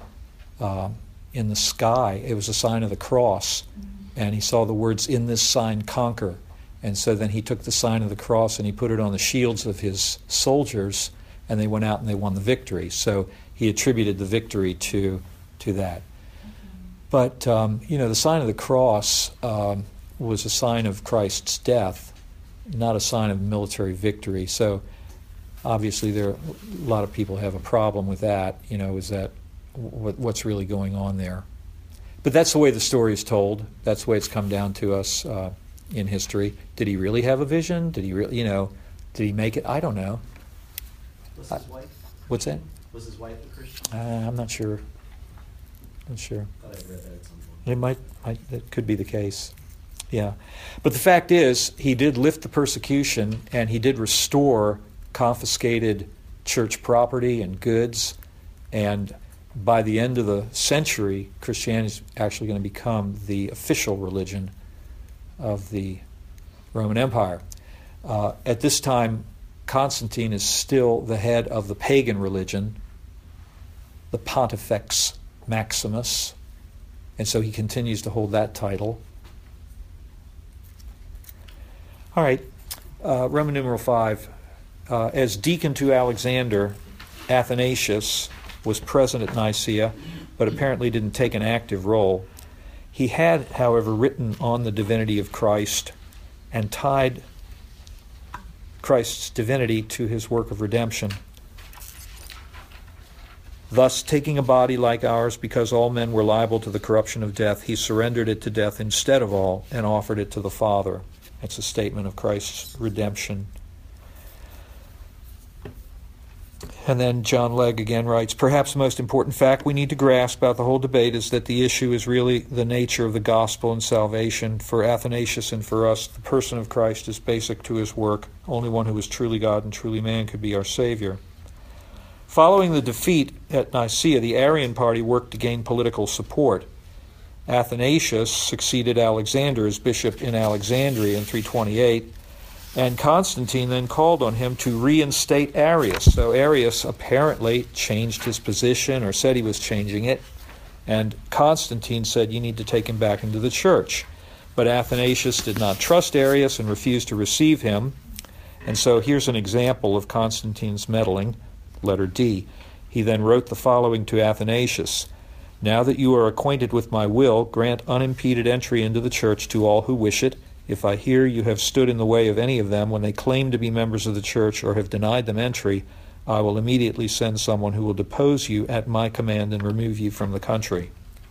in the sky. It was a sign of the cross, and he saw the words, "In this sign conquer." And so then he took the sign of the cross and he put it on the shields of his soldiers, and they went out and they won the victory. So he attributed the victory to that. But, the sign of the cross was a sign of Christ's death, not a sign of military victory. So obviously a lot of people have a problem with that. Is that what's really going on there? But that's the way the story is told. That's the way it's come down to us in history. Did he really have a vision? Did he really, did he make it? I don't know. Was his wife? What's that? Was his wife a Christian? I'm not sure. Not sure. I thought I read that at some point. That could be the case. Yeah. But the fact is, he did lift the persecution, and he did restore confiscated church property and goods. And by the end of the century, Christianity is actually going to become the official religion of the Roman Empire. At this time, Constantine is still the head of the pagan religion, the Pontifex Maximus, and so he continues to hold that title. All right, Roman numeral 5. As deacon to Alexander, Athanasius was present at Nicaea, but apparently didn't take an active role. He had, however, written on the divinity of Christ and tied Christ's divinity to his work of redemption. Thus, taking a body like ours, because all men were liable to the corruption of death, he surrendered it to death instead of all and offered it to the Father. That's a statement of Christ's redemption. And then John Legg again writes, perhaps the most important fact we need to grasp about the whole debate is that the issue is really the nature of the gospel and salvation. For Athanasius and for us, the person of Christ is basic to his work. Only one who is truly God and truly man could be our Savior. Following the defeat at Nicaea, the Arian party worked to gain political support. Athanasius succeeded Alexander as bishop in Alexandria in 328, and Constantine then called on him to reinstate Arius. So Arius apparently changed his position or said he was changing it, and Constantine said, you need to take him back into the church. But Athanasius did not trust Arius and refused to receive him. And so here's an example of Constantine's meddling, letter D. He then wrote the following to Athanasius. Now that you are acquainted with my will, grant unimpeded entry into the church to all who wish it. If I hear you have stood in the way of any of them when they claim to be members of the church or have denied them entry, I will immediately send someone who will depose you at my command and remove you from the country.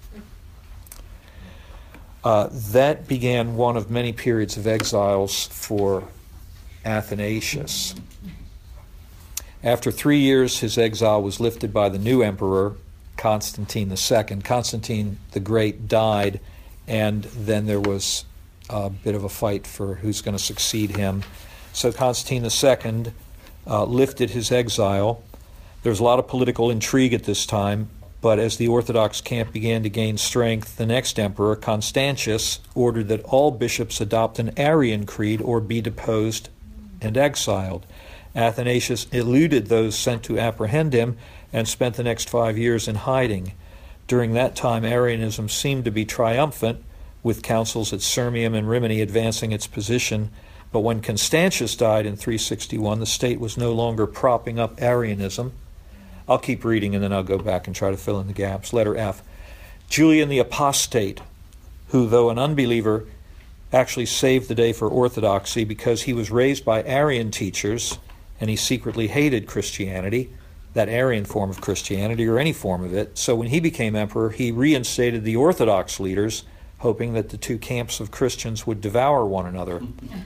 That began one of many periods of exiles for Athanasius. After 3 years, his exile was lifted by the new emperor, Constantine II. Constantine the Great died, and then there was a bit of a fight for who's going to succeed him. So Constantine II lifted his exile. There was a lot of political intrigue at this time, but as the Orthodox camp began to gain strength, the next emperor, Constantius, ordered that all bishops adopt an Arian creed or be deposed and exiled. Athanasius eluded those sent to apprehend him and spent the next 5 years in hiding. During that time, Arianism seemed to be triumphant, with councils at Sirmium and Rimini advancing its position. But when Constantius died in 361, the state was no longer propping up Arianism. I'll keep reading and then I'll go back and try to fill in the gaps. Letter F. Julian the Apostate, who, though an unbeliever, actually saved the day for orthodoxy because he was raised by Arian teachers and he secretly hated Christianity, that Arian form of Christianity or any form of it. So when he became emperor, he reinstated the Orthodox leaders, hoping that the two camps of Christians would devour one another.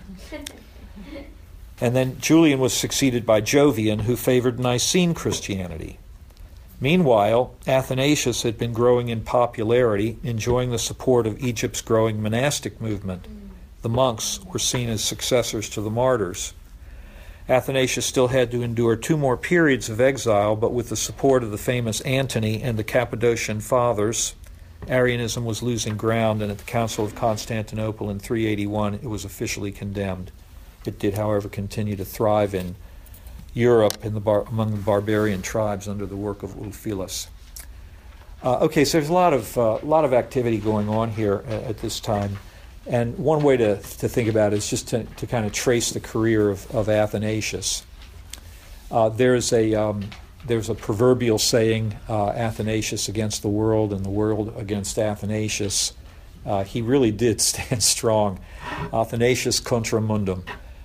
And then Julian was succeeded by Jovian, who favored Nicene Christianity. Meanwhile, Athanasius had been growing in popularity, enjoying the support of Egypt's growing monastic movement. The monks were seen as successors to the martyrs. Athanasius still had to endure 2 more periods of exile, but with the support of the famous Antony and the Cappadocian Fathers, Arianism was losing ground, and at the Council of Constantinople in 381, it was officially condemned. It did, however, continue to thrive in Europe among the barbarian tribes under the work of Ulfilas. Okay, so there's a lot of activity going on here at this time. And one way to think about it is just to kind of trace the career of Athanasius. There's a proverbial saying, Athanasius against the world and the world against Athanasius. He really did stand strong. Athanasius contra mundum.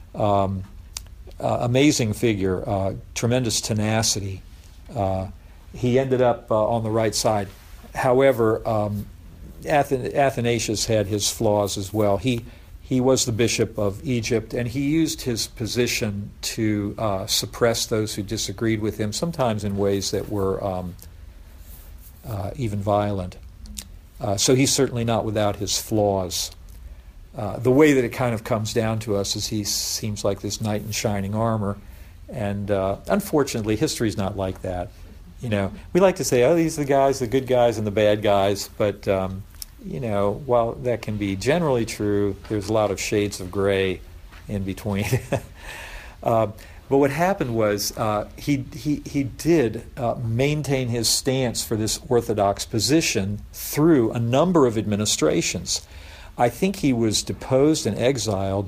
Amazing figure, tremendous tenacity. He ended up on the right side. However, Athanasius had his flaws as well. He was the bishop of Egypt, and he used his position to suppress those who disagreed with him, sometimes in ways that were even violent. So he's certainly not without his flaws. The way that it kind of comes down to us is he seems like this knight in shining armor, and unfortunately, history's not like that. You know, we like to say, oh, these are the guys, the good guys and the bad guys, but you know, while that can be generally true, there's a lot of shades of gray in between. But what happened was he did maintain his stance for this orthodox position through a number of administrations. I think he was deposed and exiled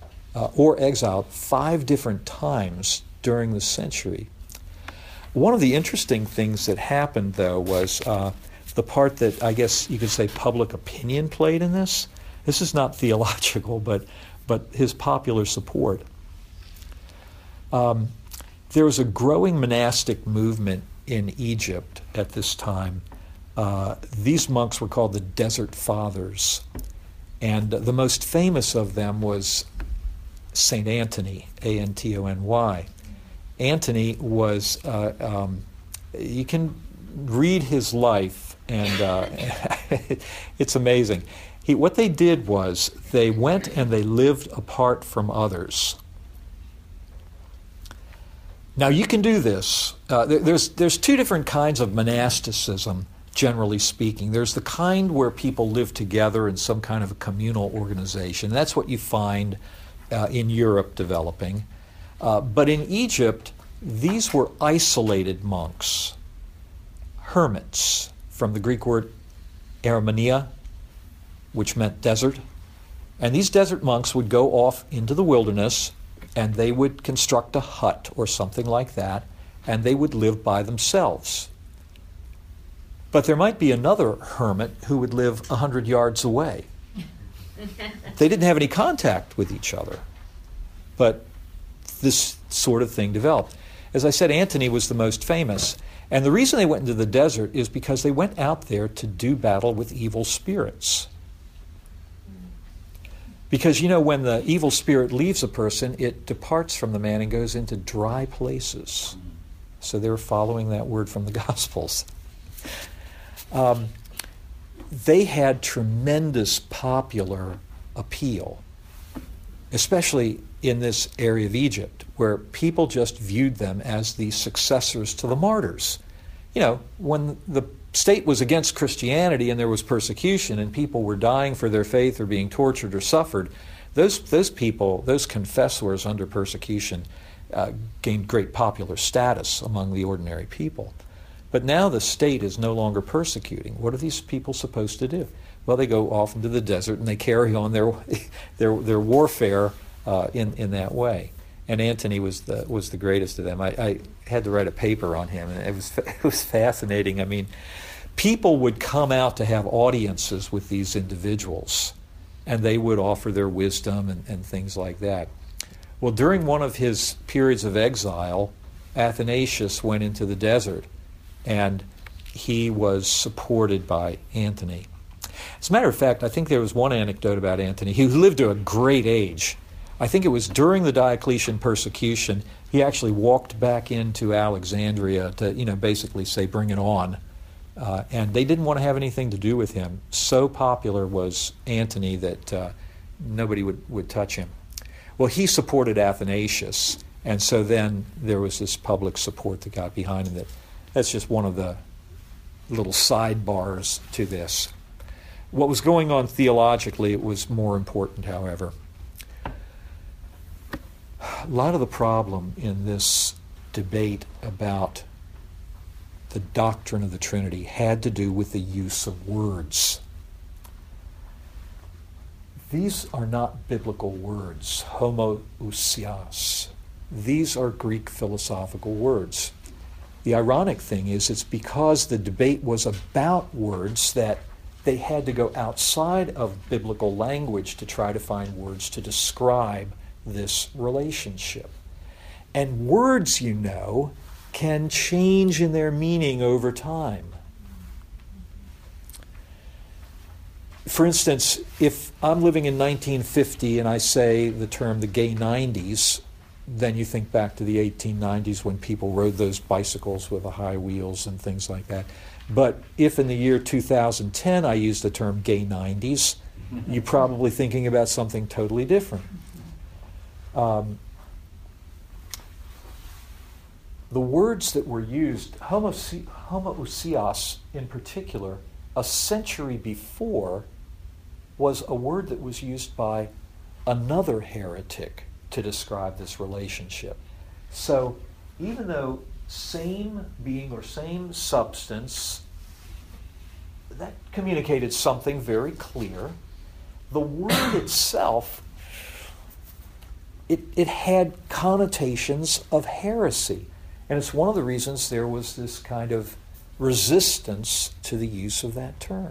5 different times during the century. One of the interesting things that happened, though, was the part that I guess you could say public opinion played in this. This is not theological, but his popular support. There was a growing monastic movement in Egypt at this time. These monks were called the Desert Fathers, and the most famous of them was Saint Antony, Antony. Antony was, you can read his life, and it's amazing. What they did was they went and they lived apart from others. Now you can do this. There's 2 different kinds of monasticism, generally speaking. There's the kind where people live together in some kind of a communal organization. That's what you find in Europe developing. But in Egypt, these were isolated monks, hermits, from the Greek word eremia, which meant desert. And these desert monks would go off into the wilderness, and they would construct a hut or something like that, and they would live by themselves. But there might be another hermit who would live 100 yards away. They didn't have any contact with each other. But this sort of thing developed. As I said, Antony was the most famous. And the reason they went into the desert is because they went out there to do battle with evil spirits. Because, you know, when the evil spirit leaves a person, it departs from the man and goes into dry places. So they were following that word from the Gospels. They had tremendous popular appeal, especially in this area of Egypt, where people just viewed them as the successors to the martyrs. You know, when the state was against Christianity and there was persecution and people were dying for their faith or being tortured or suffered, those people, those confessors under persecution, gained great popular status among the ordinary people. But now the state is no longer persecuting. What are these people supposed to do? Well, they go off into the desert and they carry on their warfare in that way. And Antony was the greatest of them. I had to write a paper on him, and it was fascinating. I mean, people would come out to have audiences with these individuals, and they would offer their wisdom and things like that. Well, during one of his periods of exile, Athanasius went into the desert, and he was supported by Antony. As a matter of fact, I think there was one anecdote about Antony. He lived to a great age. I think it was during the Diocletian persecution, he actually walked back into Alexandria to, basically say, bring it on. And they didn't want to have anything to do with him. So popular was Antony that nobody would touch him. Well, he supported Athanasius, and so then there was this public support that got behind him. That's just one of the little sidebars to this. What was going on theologically, it was more important, however. A lot of the problem in this debate about the doctrine of the Trinity had to do with the use of words. These are not biblical words, homoousios. These are Greek philosophical words. The ironic thing is it's because the debate was about words that they had to go outside of biblical language to try to find words to describe this relationship. And words, can change in their meaning over time. For instance, if I'm living in 1950 and I say the term the gay 90s, then you think back to the 1890s when people rode those bicycles with the high wheels and things like that. But if in the year 2010 I use the term gay 90s, you're probably thinking about something totally different. The words that were used, homoousios in particular, a century before, was a word that was used by another heretic to describe this relationship. So even though same being or same substance, that communicated something very clear, the word itself, it had connotations of heresy. And it's one of the reasons there was this kind of resistance to the use of that term.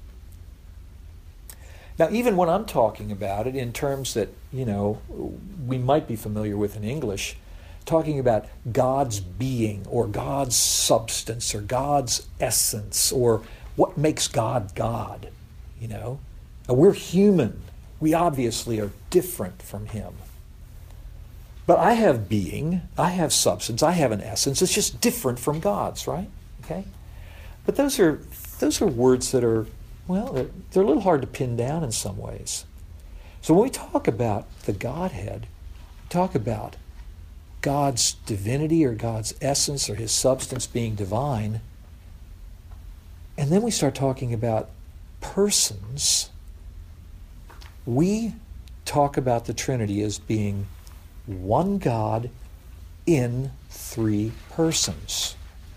Now, even when I'm talking about it in terms that, we might be familiar with in English, talking about God's being or God's substance or God's essence or what makes God God, We're human. We obviously are different from Him. But I have being, I have substance, I have an essence. It's just different from God's, right? Okay? But those are words that are, they're a little hard to pin down in some ways. So when we talk about the Godhead, we talk about God's divinity or God's essence or His substance being divine, and then we start talking about persons, we talk about the Trinity as being one God in three persons.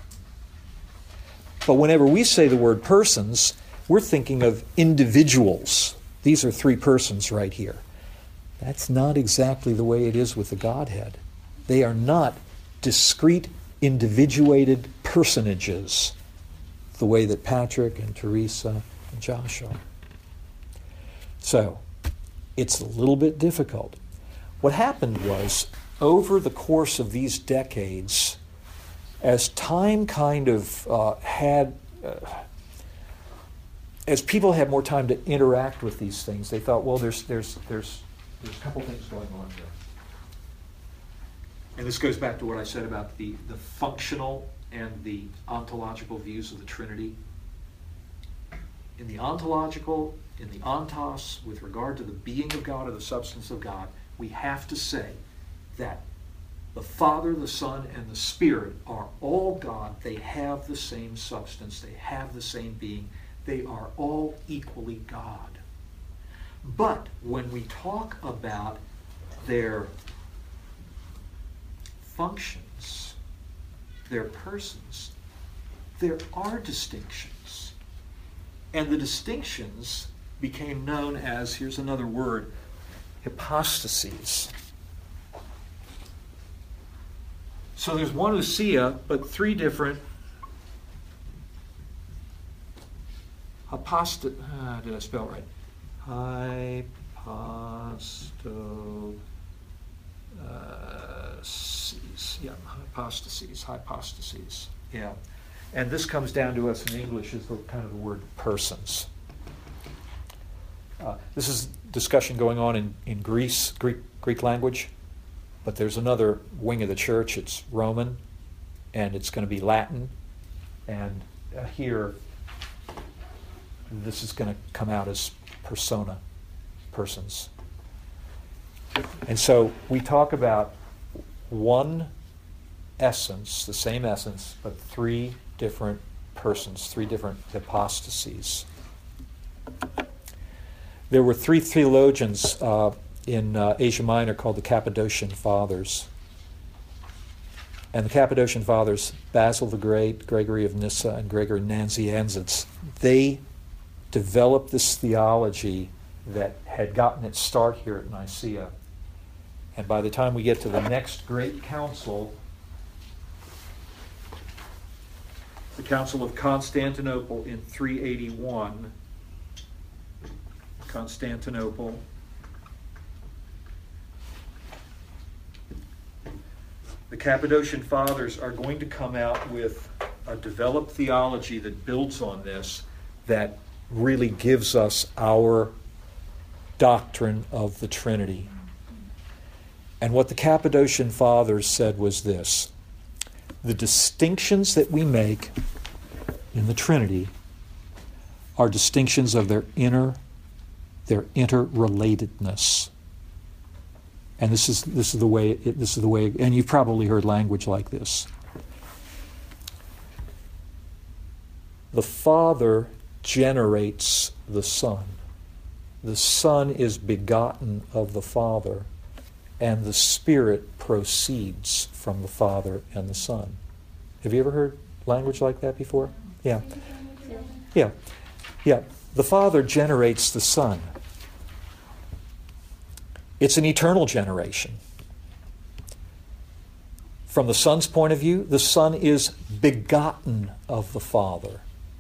But whenever we say the word persons, we're thinking of individuals. These are three persons right here. That's not exactly the way it is with the Godhead. They are not discrete, individuated personages, the way that Patrick and Teresa and Josh are. So, it's a little bit difficult. What happened was, over the course of these decades, as time kind of as people had more time to interact with these things, they thought, there's a couple things going on here. And this goes back to what I said about the functional and the ontological views of the Trinity. In the ontological, in the ontos, with regard to the being of God or the substance of God, we have to say that the Father, the Son, and the Spirit are all God. They have the same substance. They have the same being. They are all equally God. But when we talk about their functions, their persons, there are distinctions. And the distinctions became known as, here's another word, hypostases. So there's one ousia, but three different did I spell it right? Hypostases. Yeah. And this comes down to us in English as the kind of the word persons. This is discussion going on in Greek language, but there's another wing of the church. It's Roman, and it's going to be Latin, and here this is going to come out as persona, persons. And so we talk about one essence, the same essence, but three different persons, three different hypostases. There were three theologians in Asia Minor called the Cappadocian Fathers. And the Cappadocian Fathers, Basil the Great, Gregory of Nyssa, and Gregory Nazianzus, they developed this theology that had gotten its start here at Nicaea. And by the time we get to the next great council, the Council of Constantinople in 381, Constantinople, the Cappadocian Fathers are going to come out with a developed theology that builds on this, that really gives us our doctrine of the Trinity. And what the Cappadocian Fathers said was this: the distinctions that we make in the Trinity are distinctions of their interrelatedness. And this is the way, and you've probably heard language like this. The Father generates the Son. The Son is begotten of the Father, and the Spirit proceeds from the Father and the Son. Have you ever heard language like that before? Yeah. Yeah. Yeah. The Father generates the Son. It's an eternal generation. From the Son's point of view, the Son is begotten of the Father.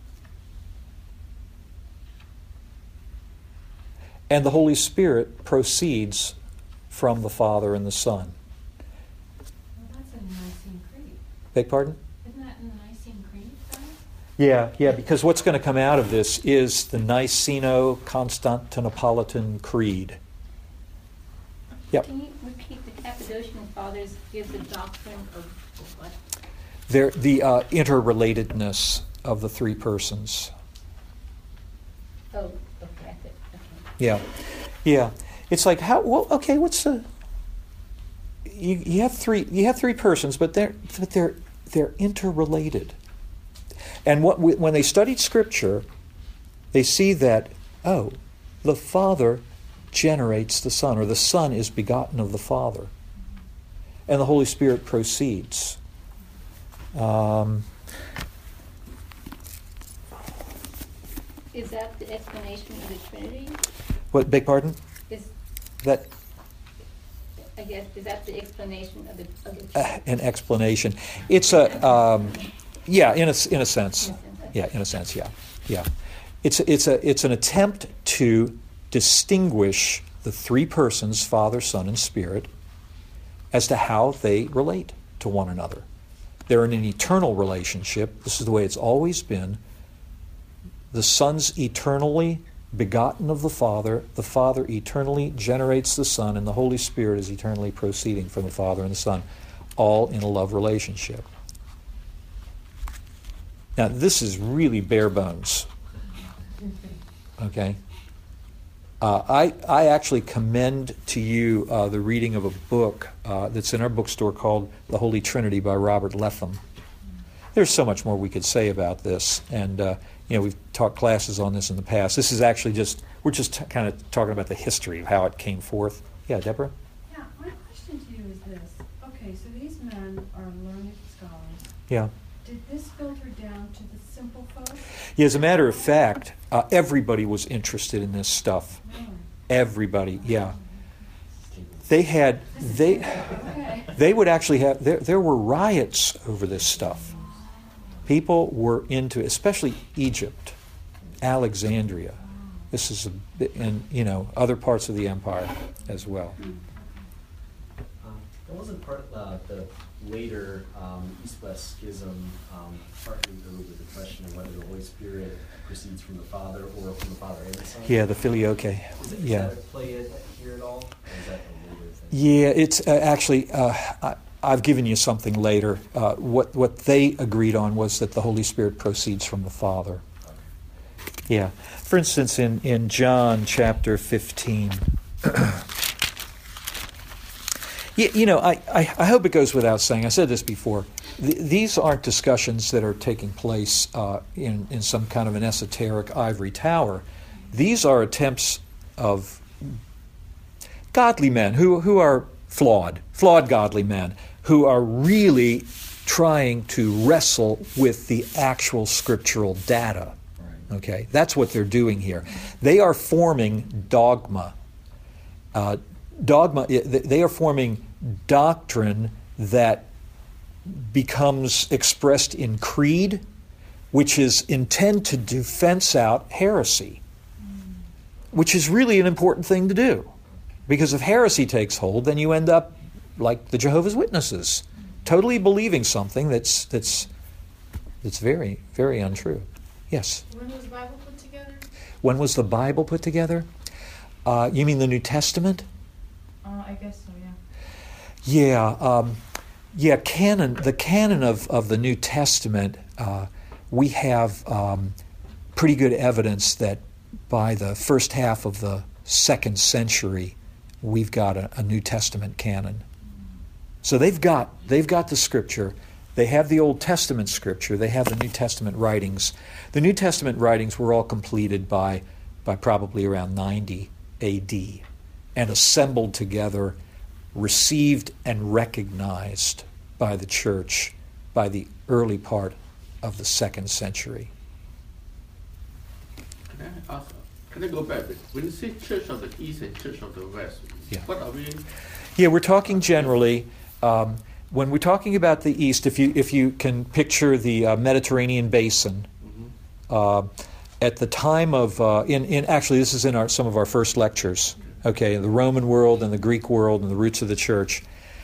And the Holy Spirit proceeds from the Father and the Son. Well, that's in the Nicene Creed. Beg pardon? Isn't that in the Nicene Creed, Yeah, because what's going to come out of this is the Niceno-Constantinopolitan Creed. Yep. Can you repeat the Cappadocian Fathers give the doctrine of what? The interrelatedness of the three persons. Oh, okay, okay. Yeah. It's like what's the? You have three persons, but they're interrelated. And when they studied Scripture, they see that the Father generates the Son, or the Son is begotten of the Father, and the Holy Spirit proceeds. Is that the explanation of the Trinity? What? Beg pardon? Is that is that the explanation of the Trinity? An explanation? It's a in a sense. Yeah, in a sense. Yeah. It's an attempt to distinguish the three persons, Father, Son, and Spirit, as to how they relate to one another. They're in an eternal relationship. This is the way it's always been. The Son's eternally begotten of the Father eternally generates the Son, and the Holy Spirit is eternally proceeding from the Father and the Son, all in a love relationship. Now, this is really bare bones. Okay? I actually commend to you the reading of a book that's in our bookstore called The Holy Trinity by Robert Letham. There's so much more we could say about this, and we've taught classes on this in the past. This is actually we're just kind of talking about the history of how it came forth. Yeah, Deborah? Yeah, my question to you is this. Okay, so these men are learned scholars. Yeah. Did this filter down to the simple folks? Yeah, as a matter of fact, everybody was interested in this stuff. Really? Everybody, yeah. Okay. They would actually have, there were riots over this stuff. People were into it, especially Egypt, Alexandria. This is, and other parts of the empire as well. That wasn't part of the later East-West schism, partly over the question of whether the Holy Spirit proceeds from the Father or from the Father and the Son. Yeah, the filioque. Is Yeah. that at play here at all? Or is that a later thing? Yeah, it's actually, I've given you something later. What they agreed on was that the Holy Spirit proceeds from the Father. Yeah. For instance, in John chapter 15, I hope it goes without saying, I said this before, these aren't discussions that are taking place in some kind of an esoteric ivory tower. These are attempts of godly men who are flawed godly men, who are really trying to wrestle with the actual scriptural data. Okay, that's what they're doing here. They are forming dogma. They are forming doctrine that becomes expressed in creed, which is intended to fence out heresy, which is really an important thing to do. Because if heresy takes hold, then you end up like the Jehovah's Witnesses, totally believing something that's very, very untrue. Yes? When was the Bible put together? When was the Bible put together? You mean the New Testament? I guess so, yeah. Yeah. Canon. The canon of the New Testament. We have pretty good evidence that by the first half of the 2nd century, we've got a New Testament canon. So they've got the Scripture. They have the Old Testament Scripture. They have the New Testament writings. The New Testament writings were all completed by probably around 90 A.D. and assembled together, received and recognized by the church by the early part of the 2nd century. Can I go back? When you say Church of the East and Church of the West, Yeah. what are we? Yeah, we're talking generally. When we're talking about the East, if you can picture the Mediterranean basin, at the time of actually this is in some of our first lectures. Okay, the Roman world and the Greek world and the roots of the church.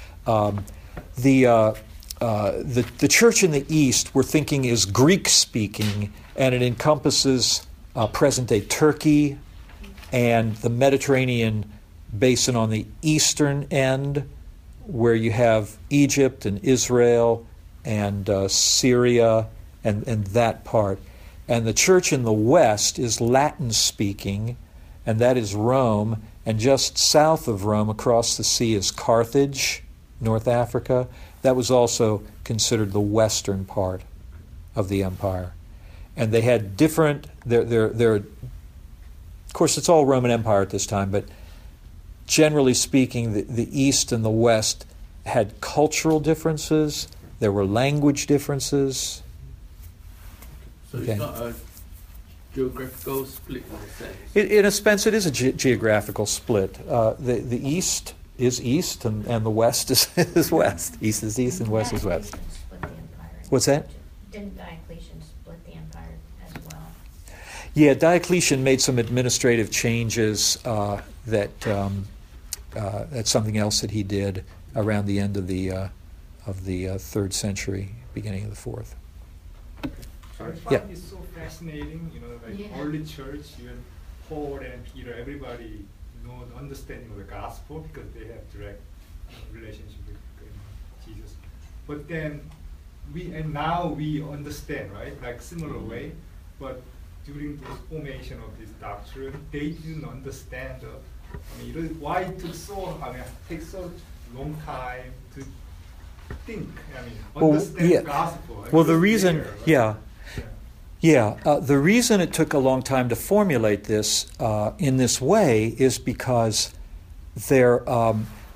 The church in the East, we're thinking, is Greek-speaking, and it encompasses present-day Turkey and the Mediterranean basin on the eastern end, where you have Egypt and Israel and Syria and that part. And the church in the West is Latin-speaking, and that is Rome. And just south of Rome, across the sea, is Carthage, North Africa. That was also considered the western part of the empire. And they had different, of course, it's all Roman Empire at this time, but generally speaking, the East and the West had cultural differences. There were language differences. So Okay. it's not a geographical split in a sense. In a sense, it is a geographical split. The East is East, and the West is West. East is East, and West is West. Diocletian split the empire. What's that? Didn't Diocletian split the empire as well? Yeah, Diocletian made some administrative changes. That's something else that he did around the end of the 3rd century, beginning of the 4th. I find Yeah. it so fascinating, like Yeah. early church, even Paul and Peter, everybody know the understanding of the gospel because they have direct relationship with Jesus. But then now we understand, right? Like similar way, but during the formation of this doctrine, they didn't understand why it took so long time to think. Understand the gospel. Well, It the was reason, there, right? the reason it took a long time to formulate this in this way is because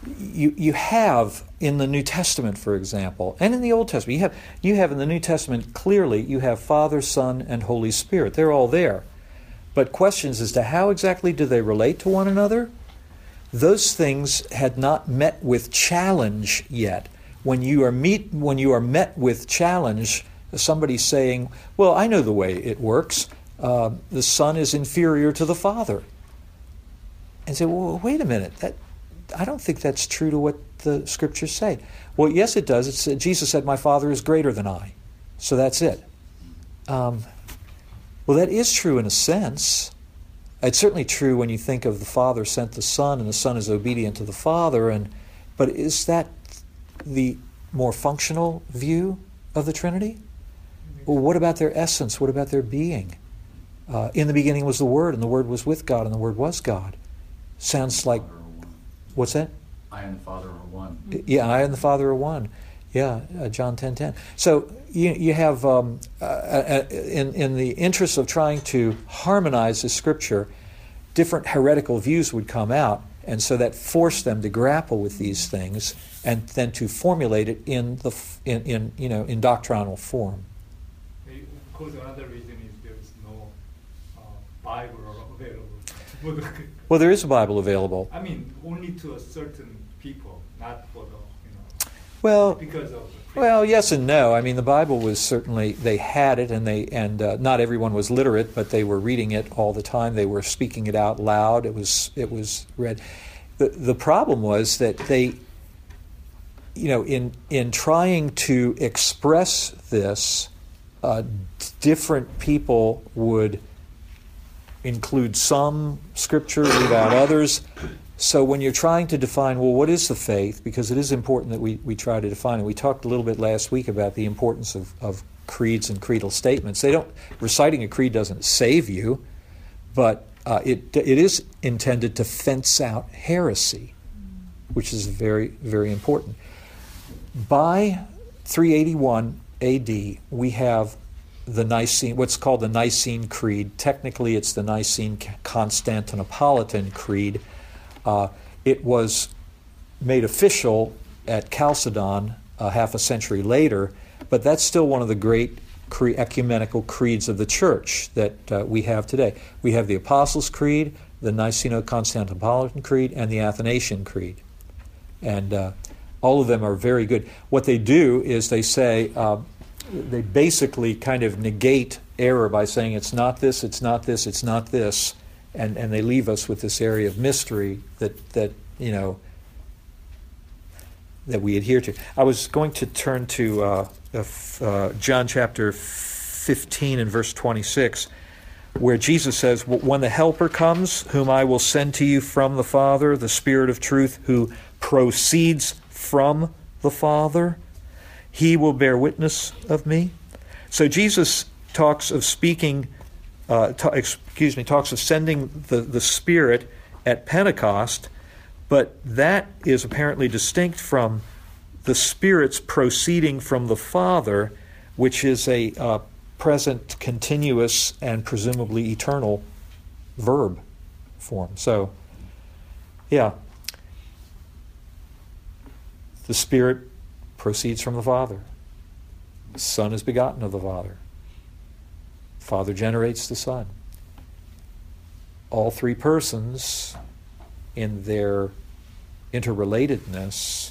you have in the New Testament, for example, and in the Old Testament, you have in the New Testament clearly you have Father, Son, and Holy Spirit. They're all there. But questions as to how exactly do they relate to one another, those things had not met with challenge yet. When you are met with challenge, somebody saying, well, I know the way it works. The Son is inferior to the Father. And say, well, wait a minute. I don't think that's true to what the Scriptures say. Well, yes, it does. Jesus said, my Father is greater than I. So that's it. Well, that is true in a sense. It's certainly true when you think of the Father sent the Son, and the Son is obedient to the Father. But is that the more functional view of the Trinity? Well, what about their essence? What about their being? In the beginning was the Word, and the Word was with God, and the Word was God. Sounds like, what's that? I and the Father are one. Yeah, I and the Father are one. Yeah, John 10:10. So you have, in the interest of trying to harmonize the Scripture, different heretical views would come out, and so that forced them to grapple with these things and then to formulate it in doctrinal form. Of course, another reason is there's no Bible available. Well, there is a Bible available. I mean, only to a certain people, not for the, Well, because of. Well, yes and no. I mean, the Bible was certainly, they had it, and not everyone was literate, but they were reading it all the time. They were speaking it out loud. It was read. The problem was that they, in trying to express this, different people would include some Scripture, leave out others. So when you're trying to define, well, what is the faith? Because it is important that we try to define it. We talked a little bit last week about the importance of creeds and creedal statements. Reciting a creed doesn't save you, but it is intended to fence out heresy, which is very, very important. By 381 A.D., we have what's called the Nicene Creed. Technically, it's the Nicene Constantinopolitan Creed. It was made official at Chalcedon half a century later, but that's still one of the great ecumenical creeds of the Church that we have today. We have the Apostles' Creed, the Niceno-Constantinopolitan Creed, and the Athanasian Creed. And all of them are very good. What they do is they say, they basically kind of negate error by saying it's not this, it's not this, it's not this. And they leave us with this area of mystery that we adhere to. I was going to turn to John chapter 15 and verse 26, where Jesus says, when the Helper comes, whom I will send to you from the Father, the Spirit of truth, who proceeds from the Father, he will bear witness of me. So Jesus talks of speaking... talks of sending the Spirit at Pentecost, but that is apparently distinct from the Spirit's proceeding from the Father, which is a present, continuous, and presumably eternal verb form. So, yeah, the Spirit proceeds from the Father. The Son is begotten of the Father. Father generates the Son. All three persons, in their interrelatedness,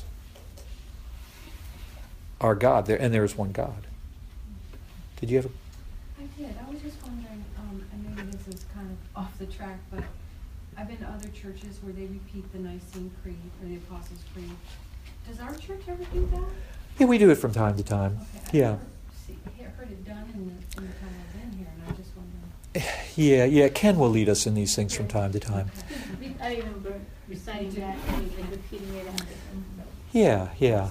are God. And there is one God. Did you have I did. I was just wondering, and maybe this is kind of off the track, but I've been to other churches where they repeat the Nicene Creed or the Apostles' Creed. Does our church ever do that? Yeah, we do it from time to time. Okay, Yeah. I've heard it done in the time I've been here, and I'm just wondering. Yeah. Ken will lead us in these things from time to time. I remember reciting that and repeating it after them. Yeah.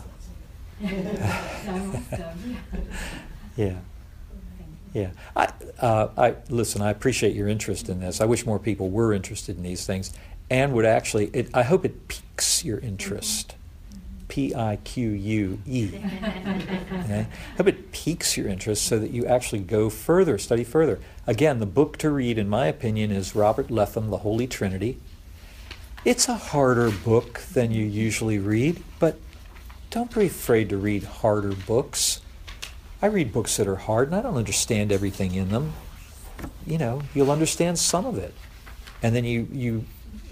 I must have, yeah. Yeah. I listen, I appreciate your interest in this. I wish more people were interested in these things and would actually, I hope it piques your interest. Pique. Okay? I hope it piques your interest so that you actually go further, study further. Again, the book to read, in my opinion, is Robert Letham, The Holy Trinity. It's a harder book than you usually read, but don't be afraid to read harder books. I read books that are hard, and I don't understand everything in them. You know, you'll understand some of it. And then you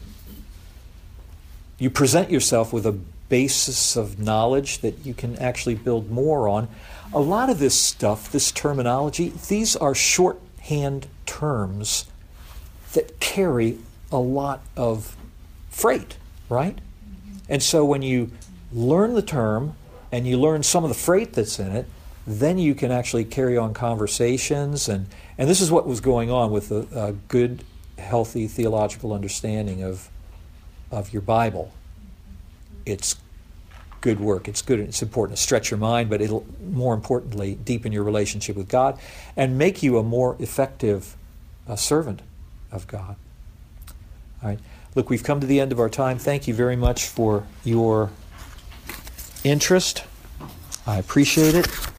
present yourself with a basis of knowledge that you can actually build more on. A lot of this stuff, this terminology, these are shorthand terms that carry a lot of freight, right? And so when you learn the term and you learn some of the freight that's in it, then you can actually carry on conversations. And this is what was going on with a good, healthy theological understanding of your Bible. It's good work. It's good. It's important to stretch your mind, but it'll, more importantly, deepen your relationship with God and make you a more effective servant of God. All right. Look, we've come to the end of our time. Thank you very much for your interest. I appreciate it.